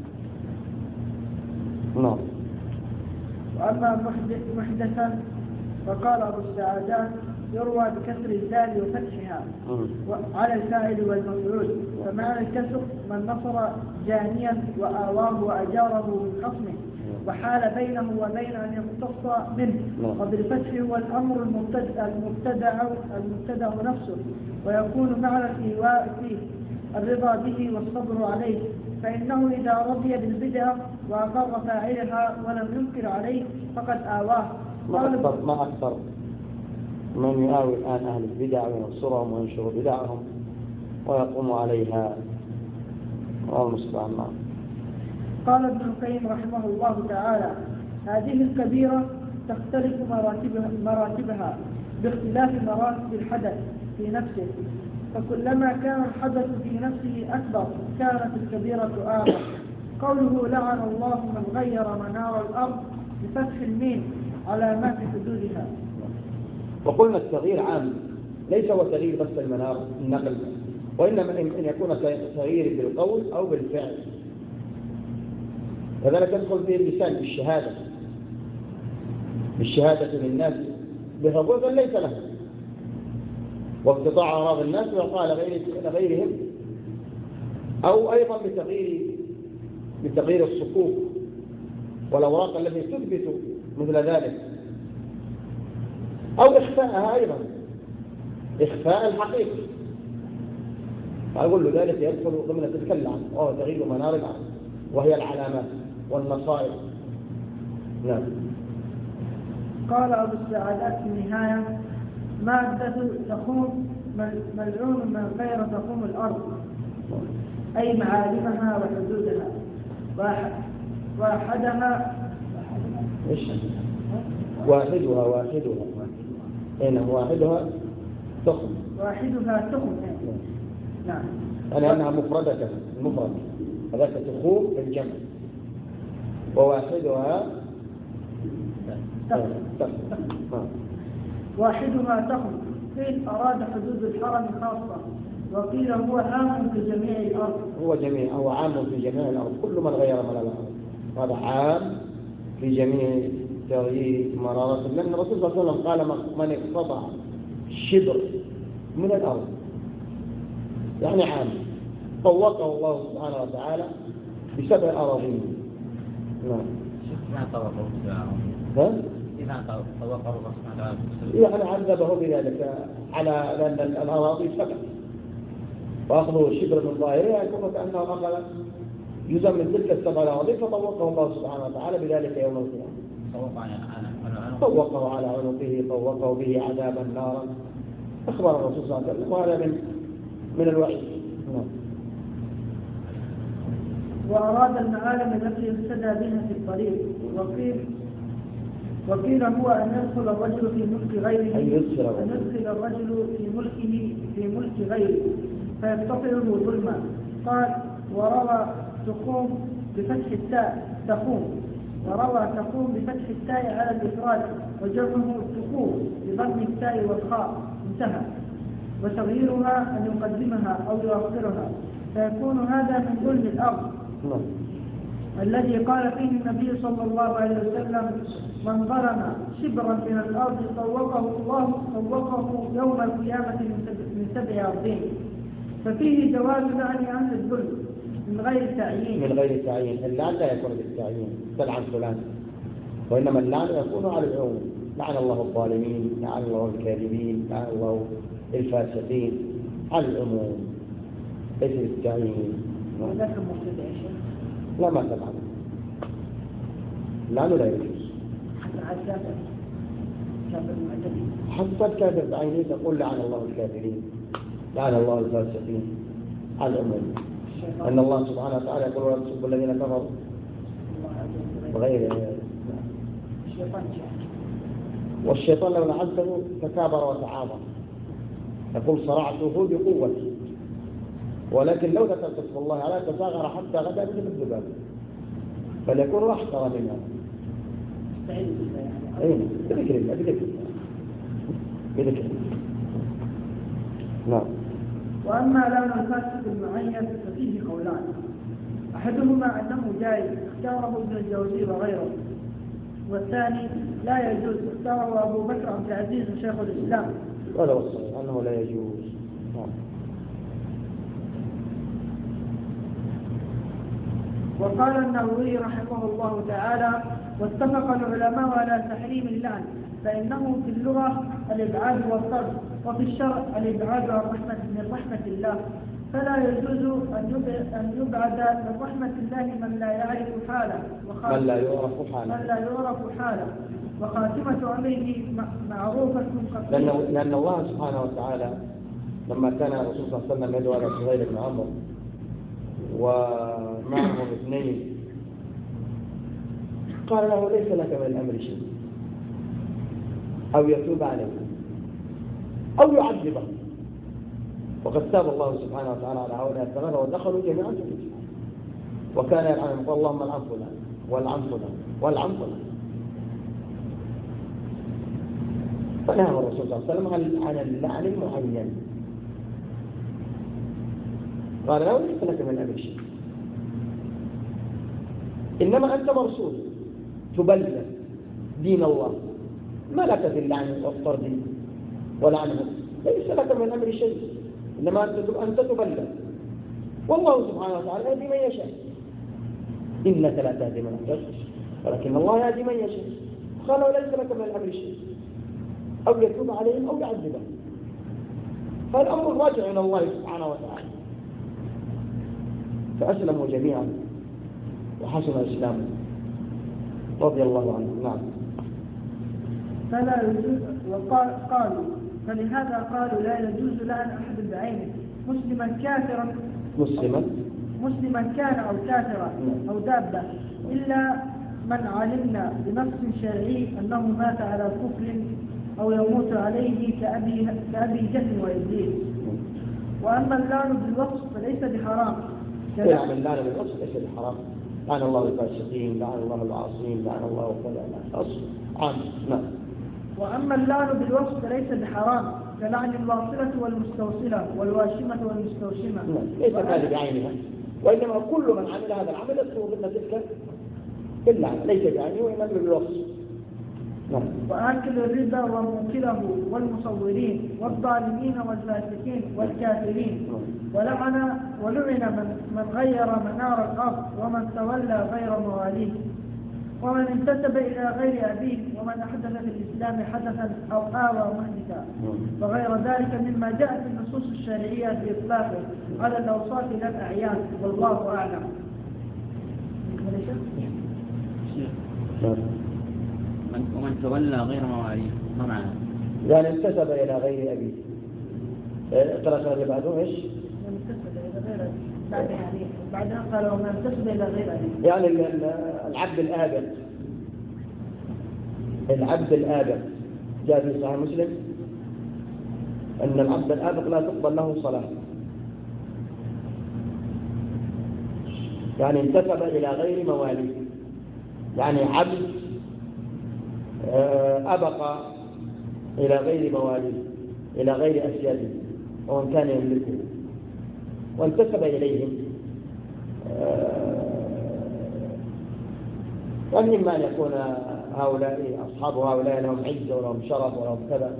نعم. وأما محدثا فقال أبو السعادات يروى بكسر الدال وفتحها على الفاعل والمفعول، فمعنى الكسر من نصر جانيا وآواه وأجاره من خصمه وحال بينه وبين أن يقتص منه، وبالفتح هو الأمر المبتدع نفسه، ويكون معنى الإيواء فيه الرضا به والصبر عليه، فإنه إذا رضي بالبدعة وأقر فاعلها ولم ينكر عليه فقد آواه. ما أكثر من يآوي الآن أهل البدع وينصرهم وينشر بدعهم ويقوم عليها والمستعان. قال ابن القيم رحمه الله تعالى: هذه الكبيرة تختلف مراتبها باختلاف مراتب الحدث في نفسه، فكلما كان الحدث في نفسه أكبر كانت الكبيرة أعظم. قوله لعن الله من غير منار الأرض بفتح الميم على ما في حدودها. وقلنا التغيير عام، ليس هو تغيير بس المنار النقل، وإنما أن يكون تغيير بالقول أو بالفعل. كذلك يدخل فيه اللسان بالشهادة للناس بحقوق ليس لهم، واقتطاع أعراض الناس وقال لغيرهم، أو أيضا بتغيير الصفوف والأوراق التي تثبت مثل ذلك، أو إخفاءها أيضا، إخفاء الحقيقة، فأقول له ذلك يدخل ضمن تلك اللعنة، وهو تغيير منار الأرض وهي العلامات والمصائب. نعم. قال أبو السعادات في النهاية: مادة تقوم ملعون من غير تقوم الأرض، أي معالمها وحدودها، واحدها تخم. نعم. لأنها مفردة، المفرد هذاك تخوم بالجمع، وواحدها تخم. قيل أراد حدود الحرم خاصة، وقيل هو عام في جميع الأرض. هو عام في جميع الأرض، كل من غير من الأرض هذا عام في جميع تغيير مرارة. لأن الرسول صلى الله عليه وسلم قال: من اقتطع شبر من الأرض، يعني عام، طوقه الله سبحانه وتعالى بسبع أراضين. نعم. إذا طوقه الله سبحانه وتعالى يعني عذبه بذلك على لأن الأراضي سبع، وأخذه الشبر من ظاهرها يكون كأنه أخذ جزء من تلك السبع الأراضي، فطوقه الله سبحانه وتعالى بذلك يوم القيامة. طوقه على عنقه، طوقه به عذابا نارا، أخبر الرسول صلى الله عليه وسلم، وهذا من الوعيد. وأراد المعالم التي اهتدى بها في الطريق. وقيل هو أن يدخل الرجل في ملك غيره، في ملك غيره فيقتطعه ظلما. قال: وروى تقوم بفتح التاء على الإفراد، وجمعه تقوم بضم التاء والخاء، انتهى. وتغييرها أن يقدمها أو يؤخرها، فيكون هذا من ظلم الأرض. الذي قال فيه النبي صلى الله عليه وسلم: من ظلم شبرا من الأرض طوقه يوم القيامة من 7 أرضين. ففيه جواز لعن أهل الظلم من غير تعيين. اللعن لا يكون بالتعيين تلعن فلان، وإنما اللعن يكون على العموم. لعن الله الظالمين، لعن الله الكاذبين، لعن الله الفاسقين، على العموم ليس بالتعيين. وذاك المبتدع يا شيخ؟ لا، ما تلعن، اللعن لا يجوز. حتى الكافر بعينه تقول لعن الله الكافرين، لعن الله الفاسقين، على العموم. أن الله سبحانه وتعالى يقول: ولا تسبوا الذين كفروا بغير. والشيطان لو لعنته تكابر وتعاظم، يقول: صرعته بقوتي، ولكن لو ذكرت اسم الله على تساغر حتى غدا مثل الذباب، فليكون احترى منها. بذكر الله. نعم. وأما لون الفاسق المعين ففيه قولان: أحدهما أنه جائز اختاره ابن الجوزي وغيره، والثاني لا يجوز اختاره أبو بكر عبد العزيز شيخ الإسلام. ولا والصحيح أنه لا يجوز. وقال النووي رحمه الله تعالى: واتفق العلماء على تحريم اللعن، فإنه في اللغة الإبعاد والطرد، وفي الشرع الإبعاد من رحمة الله، فلا يجوز أن يبعد من رحمة الله من لا يعرف حاله من لا يعرف حاله وخاتمة أمره معروفة قطعية. لأن الله سبحانه وتعالى لما كان الرسول صلى الله عليه وسلم يدعو على سهيل بن عمرو ومعهم 2، قال له: ليس لك من الأمر شيء، أو يتوب عليه أو يعذبه. وقد تاب الله سبحانه وتعالى على هؤلاء الثلاثة ودخلوا جميعا في الإسلام، وكان يلعنهم: اللهم العن فلان والعن فلان والعن فلان. فنهى الرسول صلى الله عليه وسلم عن اللعن المعين، قال له: ليس لك من الأمر شيء، إنما أنت مرسول تبلغ دين الله، ما لك في اللعن والطرد والعنه، ليس لك من الأمر شيء، إنما أنت تبلغ، والله سبحانه وتعالى يهدي من يشاء، إنك لا تهدي من أحببت ولكن الله يهدي من يشاء. قالوا: ليس لك من الأمر شيء، أو يتوب عليهم أو يعذبهم. فالأمر راجع إلى الله سبحانه وتعالى. فأسلموا جميعا وحسن إسلامه رضي الله عنهم. نعم. فلا يجوز. وقالوا فلهذا قالوا: لا يجوز لعن أحد بعينه، مسلما كافرا، مسلما كان أو كافرا أو دابة، إلا من علمنا بنص شرعي أنه مات على كفر أو يموت عليه كأبي جهل وإبليس. وأما اللعن بالوصف فليس بحرام. نعم، اللعن بالوصف ليس بحرام. لعن الله الفاسقين، لعن الله العاصين، لعن الله كذا، أصل عام. نعم. وأما اللعن بالوصف فليس بحرام، كلعن الواصلة والمستوصلة والواشمة والمستوشمة. ليس هذه بعينها، وإنما كل من عمل هذا العمل يدخل ضمن تلك اللعن، ليس بعينه وإنما بالوصف. وآكل الربا وموكله والمصورين والظالمين والفاسقين والكافرين. ولعن من غير منار الأرض، ومن تولى غير مواليه، ومن انتسب إلى غير أبيه، ومن أحدث في الإسلام حدثا أو آوى محدثا، وغير ذلك مما جاء في النصوص الشرعية بإطلاقه على الأوصاف لا الأعيان، والله أعلم. ومن تولى غير مواليه ما معنى؟ يعني انتسب إلى غير أبيه. اقرأ اللي بعده إيش؟ انتسب إلى غير أبيه. بعدها قال: ومن انتسب إلى غير أبيه. يعني العبد الآبق جاء في صحيح مسلم أن العبد الآبق لا تقبل له صلاة. يعني انتسب إلى غير مواليه، يعني عبد أبق إلى غير مواليه، إلى غير أسياده ومن كان يملكه، وانتسب إليهم يعني إما أن يكون هؤلاء أصحاب هؤلاء لهم عزة ولهم شرف ولهم كذا.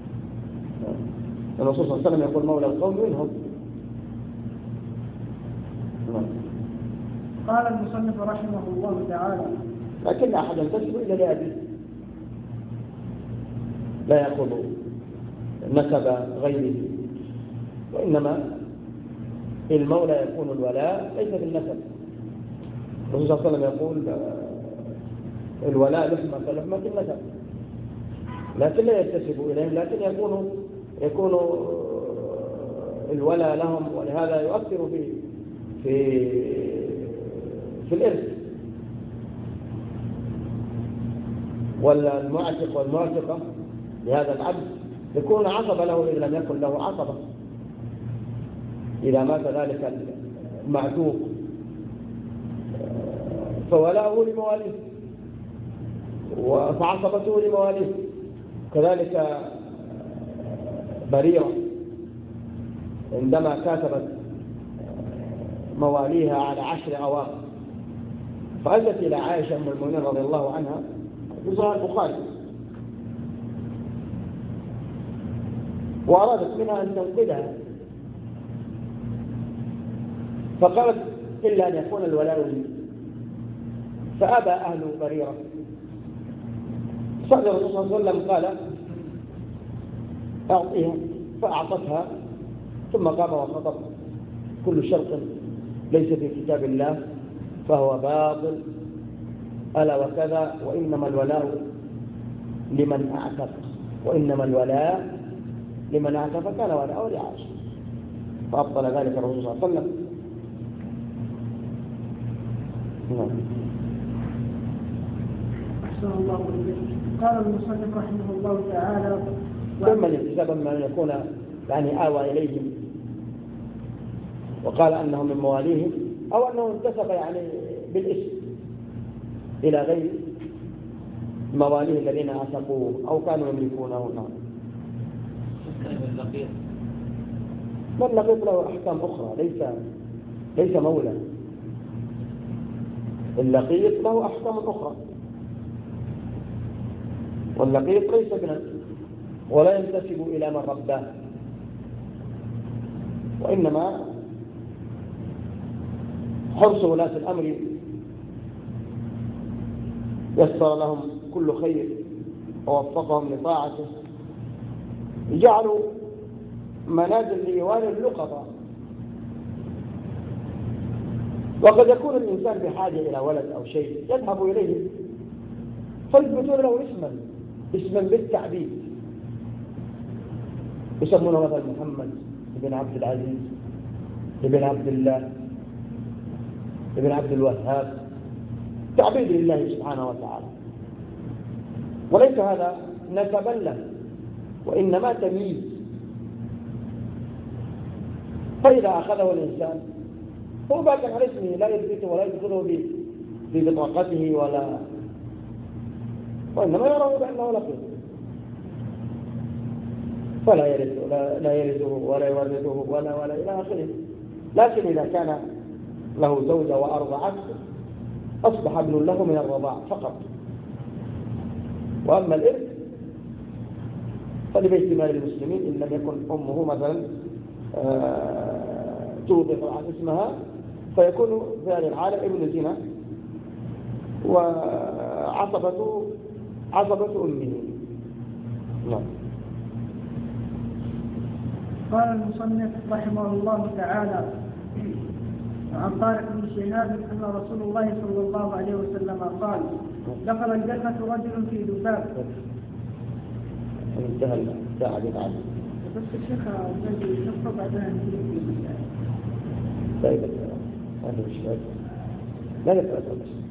الرسول صلى الله عليه وسلم يقول مولى القوم منهم. قال المصنف رحمه الله تعالى: لكن لا أحد ينتسب إلا لأبيه، لا يأخذ نسب غيره، وإنما المولى يكون الولاء ليس بالنسب. الرسول صلى الله عليه وسلم يقول الولاء لحمة كلحمة النسب، لكن لا ينتسب إليهم، لكن يكون الولاء لهم، ولهذا يؤثر في الإرث. والمعتق والمعتقة لهذا العبد يكون عصبة له إذا لم يكن له عصبة. إذا مات ذلك المعتوق فولاؤه لمواليه وعصبته لمواليه. كذلك بريرة عندما كاتبت مواليها على 10 أواق فأتت إلى عائشة أم المؤمنين رضي الله عنها في صحيح البخاري وأرادت منها أن تنقذها، فقالت إلا أن يكون الولاء لي، فأبى أهل بريرة. فقال الرسول صلى الله عليه وسلم قال أعطيها، فأعطتها، ثم قام وخطب: كل شرط ليس في كتاب الله فهو باطل، ألا وكذا، وإنما الولاء لمن أعتق، وإنما الولاء لمن أعتق، فكان ولاءه لعائشة، فأبطل ذلك الرسول صلى الله عليه وسلم. أحسن الله إليك. قال المصنف رحمه الله تعالى: ثم الانتساب من أن يكون يعني آوى إليهم وقال أنهم من مواليهم، أو أنه انتسب يعني بالاسم إلى غير مواليه الذين عتقوه أو كانوا يملكونه. من لقيط له أحكام أخرى، ليس مولى. اللقيط له أحكام أخرى، واللقيط ليس ابنا ولا ينتسب إلى من رباه، وإنما حرص ولاة الأمر يسر لهم كل خير ووفقهم لطاعته، جعلوا منازل لإيوان اللقطة. وقد يكون الإنسان بحاجة إلى ولد أو شيء يذهب إليه فيثبتون له اسما بالتعبيد، يسمونه مثلا محمد بن عبد العزيز بن عبد الله بن عبد الوهاب، تعبيد لله سبحانه وتعالى، وليس هذا نسبا له، وإنما تمييز. فإذا أخذه الإنسان هو باقي على اسمه، لا يثبته ولا يدخله ببطاقته وإنما يراه بأنه لقيط، فلا يرثه ولا يورثه ولا إلى آخره. لكن إذا كان له زوجة وأرضعته أصبح ابن له من الرضاع فقط. وأما الإرث فلبيت مال المسلمين إن لم يكن أمه مثلا توضح عن اسمها، فيكون في هذه الحالة ابن زنا وعصبة أمه. نعم. قال المصنف رحمه الله تعالى: عن طارق بن شهاب أن رسول الله صلى الله عليه وسلم قال: دخل الجنة رجل في ذباب. انتهى الساعة بعد. بس الشيخ الذي يشرب بعدها نجيب. طيب هذا مش فاهم. لا لا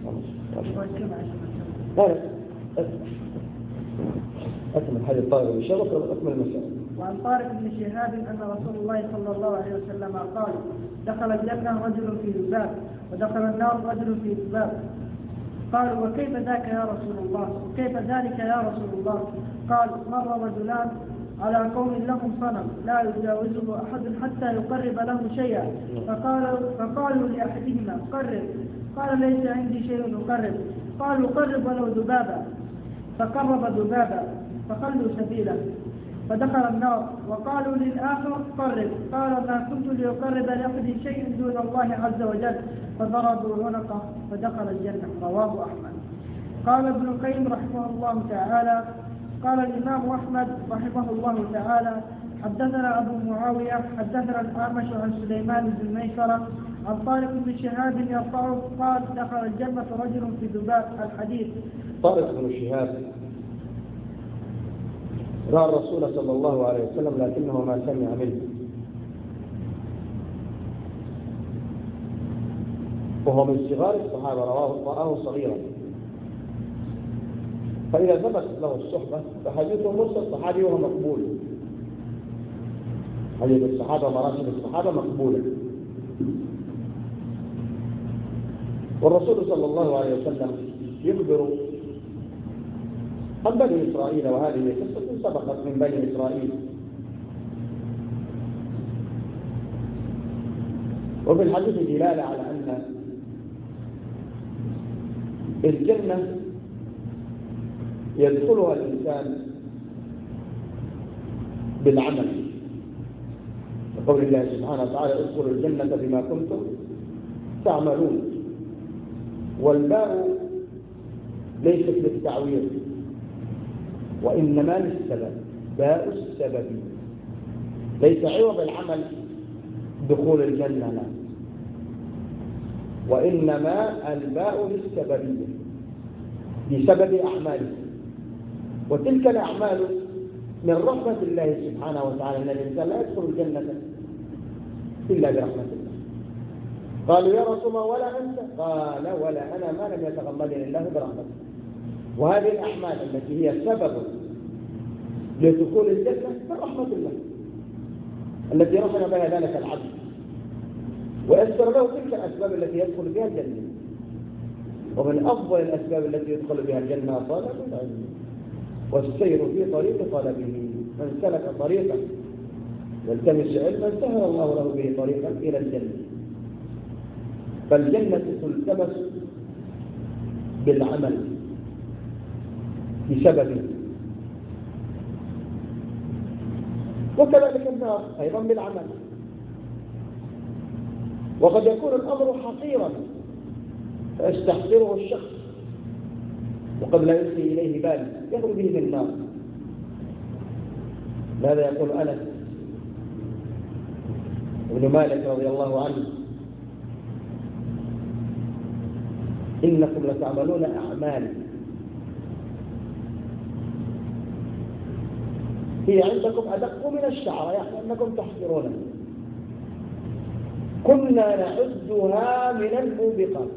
أكمل حديث طارق بن شهاب وأكمل المسألة. وعن طارق بن شهاب أن رسول الله صلى الله عليه وسلم قال: دخل الجنة رجل في ذباب، ودخل النار رجل في ذباب. قالوا: وكيف ذاك يا رسول الله؟ وكيف ذلك يا رسول الله؟ قال: مر رجلان على قوم لهم صنم لا يجاوزه أحد حتى يقرب له شيئا، فقالوا لأحدهما: قرب. قال: ليس عندي شيء أقرب. قالوا قرب ولو ذبابا، فقرب ذبابا فخلوا سبيله فدخل النار. وقالوا للآخر قرب، قال ما كنت لأقرب لأحد شيء دون الله عز وجل، فضربوا عنقه فدخل الجنة. رواه أحمد. قال ابن القيم رحمه الله تعالى قال الإمام أحمد رحمه الله تعالى حدثنا أبو معاوية حدثنا الأعمش عن سليمان بن ميسرة عن طارق بن شهاب يرفعه قال دخل الجنة رجل في ذباب. الحديث. طارق بن شهاب رأى الرسول صلى الله عليه وسلم لكنه ما سمع منه، وهو من صغار الصحابة، رآه صغيرا، فإذا ثبت له الصحبة فحديثه مرسل صحابي وهو مقبول. حديث الصحابة مراسل الصحابة مقبولة. والرسول صلى الله عليه وسلم يخبر عن بني إسرائيل، وهذه قصة سبقت من بني إسرائيل. وفي الحديث دلالة على أن الجنة يدخلها الإنسان بالعمل، بقول الله سبحانه وتعالى ادخلوا الجنة بما كنتم تعملون. والباء ليست للتعويض وإنما للسبب، باء السبب، ليس عوض العمل دخول الجنة، لا، وإنما الباء للسببية بسبب أعماله. وتلك الأعمال من رحمة الله سبحانه وتعالى، أن الإنسان لا يدخل الجنة إلا برحمة الله. قالوا يا رسول الله ولا أنت؟ قال ولا أنا ما لم يتغمدني الله برحمته. وهذه الأعمال التي هي سبب لدخول الجنة من رحمة الله التي رحم بها ذلك العبد، ويسر له تلك الأسباب التي يدخل بها الجنة. ومن أفضل الأسباب التي يدخل بها الجنة طلب العلم والسير في طريق طلبه. من سلك طريقا يلتمس علما سهل الله له به طريقا إلى الجنة. فالجنة تلتمس بالعمل بسببه، وكذلك النار أيضا بالعمل. وقد يكون الأمر حقيرا فيستحقره الشخص وقد لا يلقي إليه بالا يخرج به في النار. ماذا يقول أنس بن مالك رضي الله عنه إنكم لتعملون أعمال هي عندكم أدق من الشعر، يعني أنكم تحقرونها. كنا نعدها من الموبقات،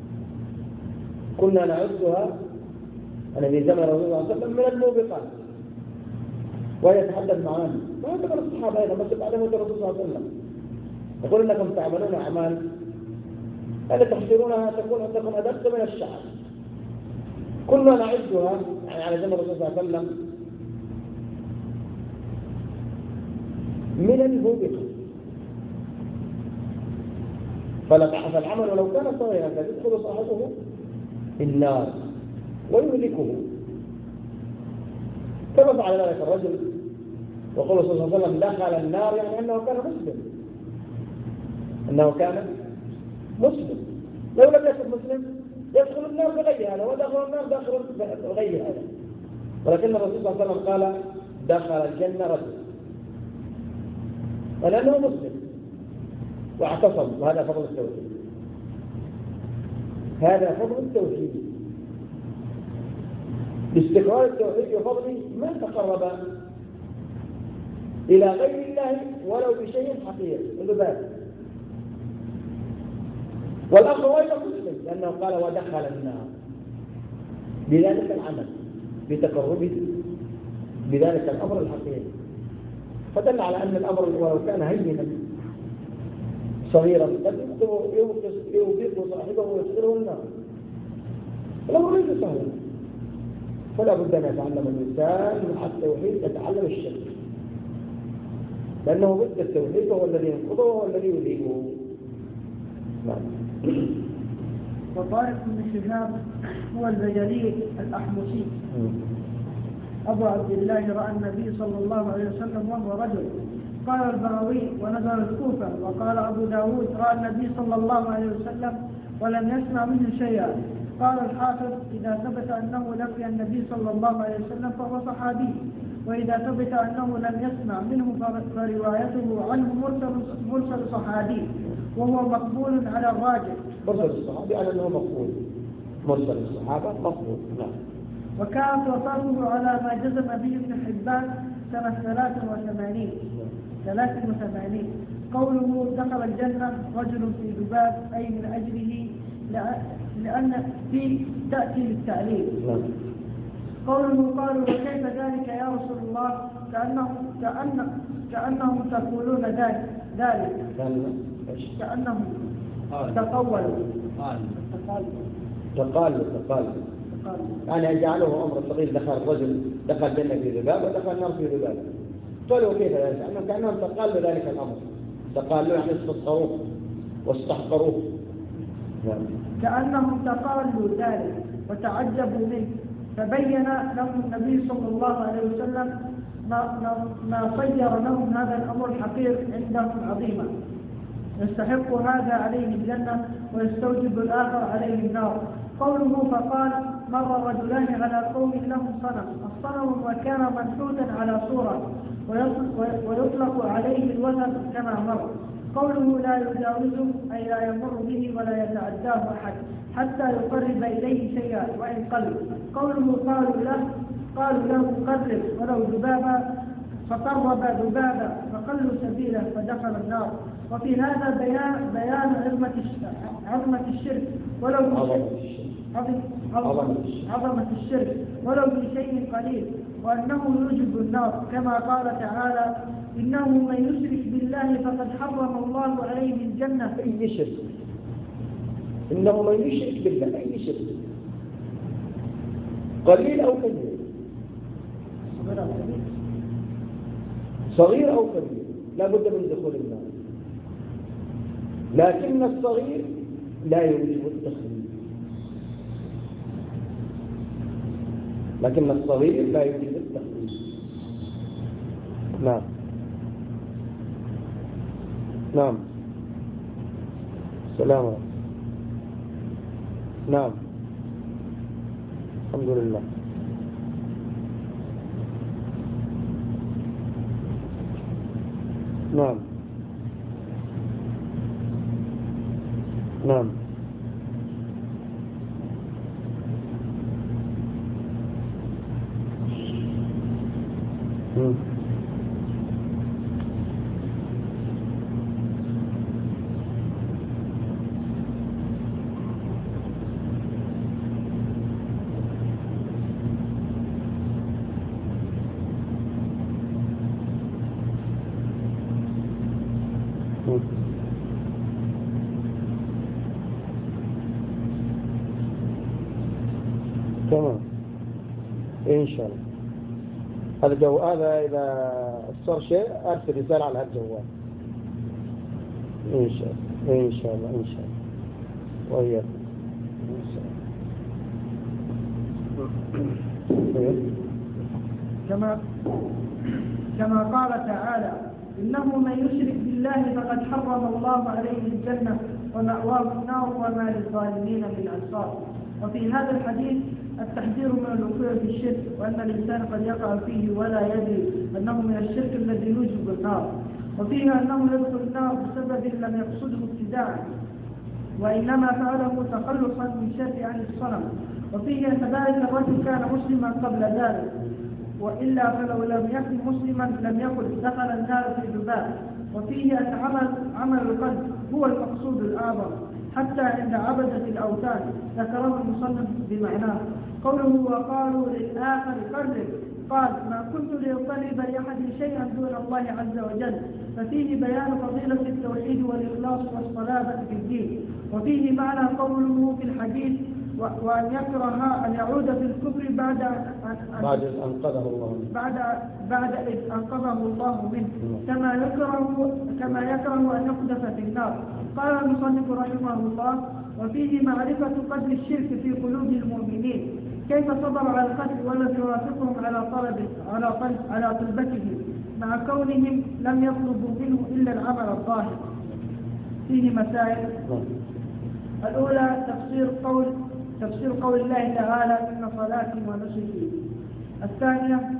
كنا نعدها أنا في زمن رسول الله صلى الله عليه وسلم من الموبقات، وهي يتحدث معنا ما يعتبر الصحابة أيضا بس بعد موت الرسول صلى الله عليه وسلم. يقول إنكم تعملون أعمال ألا تحصرونها تكون عندكم أدق من الشعر. كنا نعدها يعني على زمن الرسول صلى الله عليه وسلم من الموبقات. فالعمل ولو كان صغيرا فيدخل صاحبه النار ويهلكه، كما فعل ذلك الرجل. وقال صلى الله عليه وسلم دخل النار يعني أنه كان مسلم، أنه كان مسلم. لو لم يكن مسلم يدخل النار بغير هذا، ودخل النار داخل بغير هذا. ولكن الرسول صلى الله عليه وسلم قال دخل الجنة رجل، ولأنه مسلم واعتصم. وهذا فضل التوحيد، هذا فضل التوحيد. باستقرار التوحيد وفضله ما تقرب إلى غير الله ولو بشيء حقير ذباب. والأمر أيضا مسلم لأنه قال ودخل النار بذلك العمل بتقربه بذلك الأمر الحقيقي. فدل على أن الأمر ولو كان هينا صغيرا قد يوبق صاحبه ويدخله النار. الأمر ليس سهلا، فلا بد أن يتعلم الإنسان مع التوحيد يتعلم الشرك، لأنه ضد التوحيد وهو الذي ينقضه وهو الذي يذيبه. وطارق بن شهاب هو البجلي الأحمسي أبو عبد الله رأى النبي صلى الله عليه وسلم وهو رجل. قال البراوي ونزل الكوفة. وقال أبو داود رأى النبي صلى الله عليه وسلم ولم يسمع منه شيئا. قال الحافظ إذا ثبت أنه لقي النبي صلى الله عليه وسلم فهو صحابي، وإذا ثبت أنه لم يسمع منه فروايته عنه مرسل صحابي وهو مقبول على الراجح. مرسل الصحابي على أنه مقبول، مرسل الصحابة مقبول. نعم. وكانت وفاته على ما جزم به ابن حبان سنة 83. قوله دخل الجنة رجل في ذباب أي من أجله لأن في تأتي للتعليل. قوله قالوا وكيف ذلك يا رسول الله كأنهم تقولون ذلك كأنهم تقولوا يعني يجعله أمر صغير دخل جنة في ذباب ودخل نار في ذباب. قالوا كيف ذلك؟ كأنهم تقالوا ذلك الأمر، تقالوا يعني استصغروه واستحقروه. كأنهم تقالوا ذلك وتعجبوا منه، فبين لهم النبي صلى الله عليه وسلم ما صير لهم هذا الأمر الحقير عندهم عظيما، يستحق هذا عليه الجنة ويستوجب الآخر عليه النار. قوله فقال مر رجلان على قوم لهم صنم، الصنم وكان منحوتا على صورة ويطلق عليه الوثن كما مر. قوله لا يجاوزه أي لا يمر به ولا يتعداه أحد حتى يقرب إليه شيئا وإن قل. قوله قالوا له قرب ولو ذبابا فقرب ذبابا فقلوا سبيله فدخل النار. وفي هذا بيان عظمة الشرك ولو عظمة الشرك ولو بشيء قليل، وأنه يوجب النار كما قال تعالى إنه من يشرك بالله فقد حرم الله عليه الجنة. أي شرك؟ إنه من يشرك بالله أي شرك؟ قليل أو كبير؟ صغير أو كبير لا بد من دخول النار، لكن الصغير لا يوجب التخليد، لكن الصغير لا يوجب التخليد. نعم. سلام. نعم. الحمد لله. نعم. نعم. تمام إن شاء الله. هذا إذا صار شيء أرسل رسالة على الجوال إن شاء الله. إن شاء الله. إن شاء الله. وإياكم. كما قال تعالى إنه من يشرك بالله فقد حرم الله عليه الجنة ومأواه النار وما للظالمين من أنصار. وفي هذا الحديث التحذير من الوقوع في الشرك، وأن الإنسان قد يقع فيه ولا يدري أنه من الشرك الذي يوجب النار، وفيه أنه يدخل النار بسبب لم يقصده ابتداعا وإنما فعله تخلصا من شر عن الصنم. وفيه أن ذلك الرجل كان مسلما قبل ذلك، وإلا فلو لم يكن مسلما لم يقل دخل النار في ذباب. وفيه أن عمل القلب هو المقصود الأعظم حتى عند عبدة الأوثان، ذكره المصنف بمعناه. قوله وقالوا للآخر قرب، قال ما كنت لأطلب لأحد شيئا دون الله عز وجل، ففيه بيان فضيلة التوحيد والإخلاص والصلابة في الدين. وفيه معنى قوله في الحديث وأن يكره أن يعود في الكفر بعد إذ أنقذه الله منه، كما يكره أن يقذف في النار. قال المصنف رحمه الله وفيه معرفة قدر الشرك في قلوب المؤمنين، كيف صبر على القتل ولم يوافقهم على طلبته مع كونهم لم يطلبوا منه إلا العمل الظاهر. فيه مسائل. الأولى تفسير قول الله تعالى إن صلاتي ونسكي. الثانية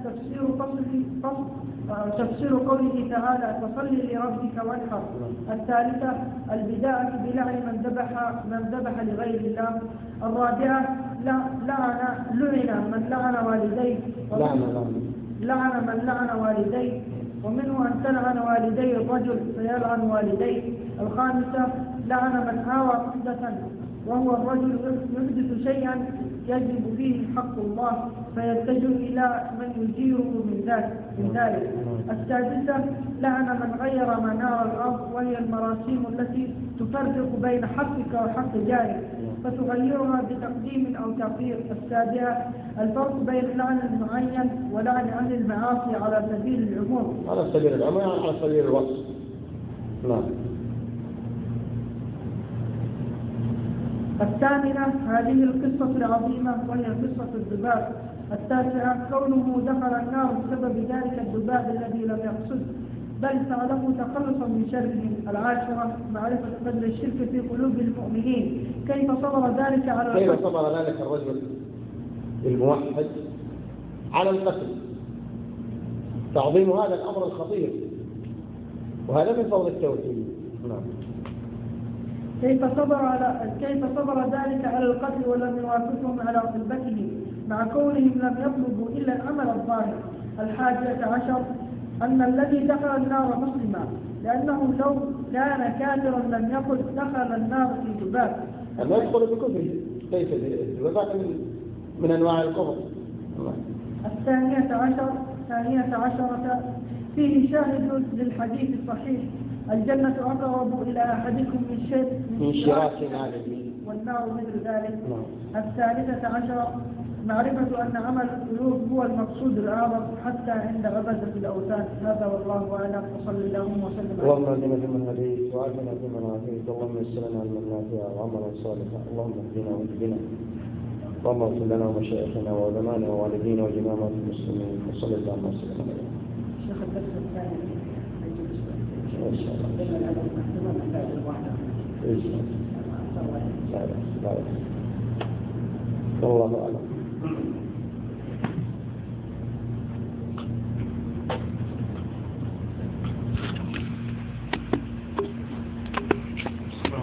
تفسير قوله تعالى فصل لربك وانحر. الثالثة البداءة بلعن من ذبح لغير الله. الرابعة لعن من لعن والديه ومنه أن تلعن والدي الرجل فيلعن والديه. الخامسة لعن من آوى محدثا وهو الرجل يحدث شيئا يجب فيه حق الله فيتجه إلى من يجيره من ذلك. السادسة لعن من غير منار الأرض وهي المراسيم التي تفرق بين حقك وحق جارك فتغيرها بتقديم أو تأخير. السابعة الفرق بين لعن المعين ولعن أهل المعاصي على سبيل العموم. على سبيل العموم على سبيل الوصف. نعم. الثامنة هذه القصة العظيمة وهي قصة الذباب. التاسعة كونه دخل النار بسبب ذلك الذباب الذي لم يقصد بل فعله تخلصا من شره. العاشرة معرفة قدر الشرك في قلوب المؤمنين، كيف صبر ذلك الرجل الموحد على القتل، تعظيم هذا الأمر الخطير، وهذا من فضل التوحيد. نعم. كيف صبر ذلك على القتل ولم يوافقهم على طلبته مع كونهم لم يطلبوا إلا العمل الظاهر. 11 أن الذي دخل النار مسلما، لأنه لو كان كافرا لم يقل دخل النار في ذباب. أما يدخل بكفره ليس الذباب من أنواع الكفر. 12 فيه شاهد للحديث الصحيح الجنة أقرب إلى أحدكم من شراك نعله والنار مثل ذلك. 13 معرفة أن عمل القلوب هو المقصود الأعظم حتى عند عبادة الأوثان. هذا والله أعلم. وصلى اللهم وسلم. اللهم اهدنا فيمن هديت وعافنا فيمن عافيت، اللهم يسر لنا علما نافعا وعملا صالحا، اللهم اهدنا واهدنا، اللهم اغفر لنا ومشايخنا وعلمائنا ووالدينا وجميع موتى المسلمين، وصلى اللهم وسلم عليه. شيخ الدرس الثاني إن شاء الله. الله أعلم.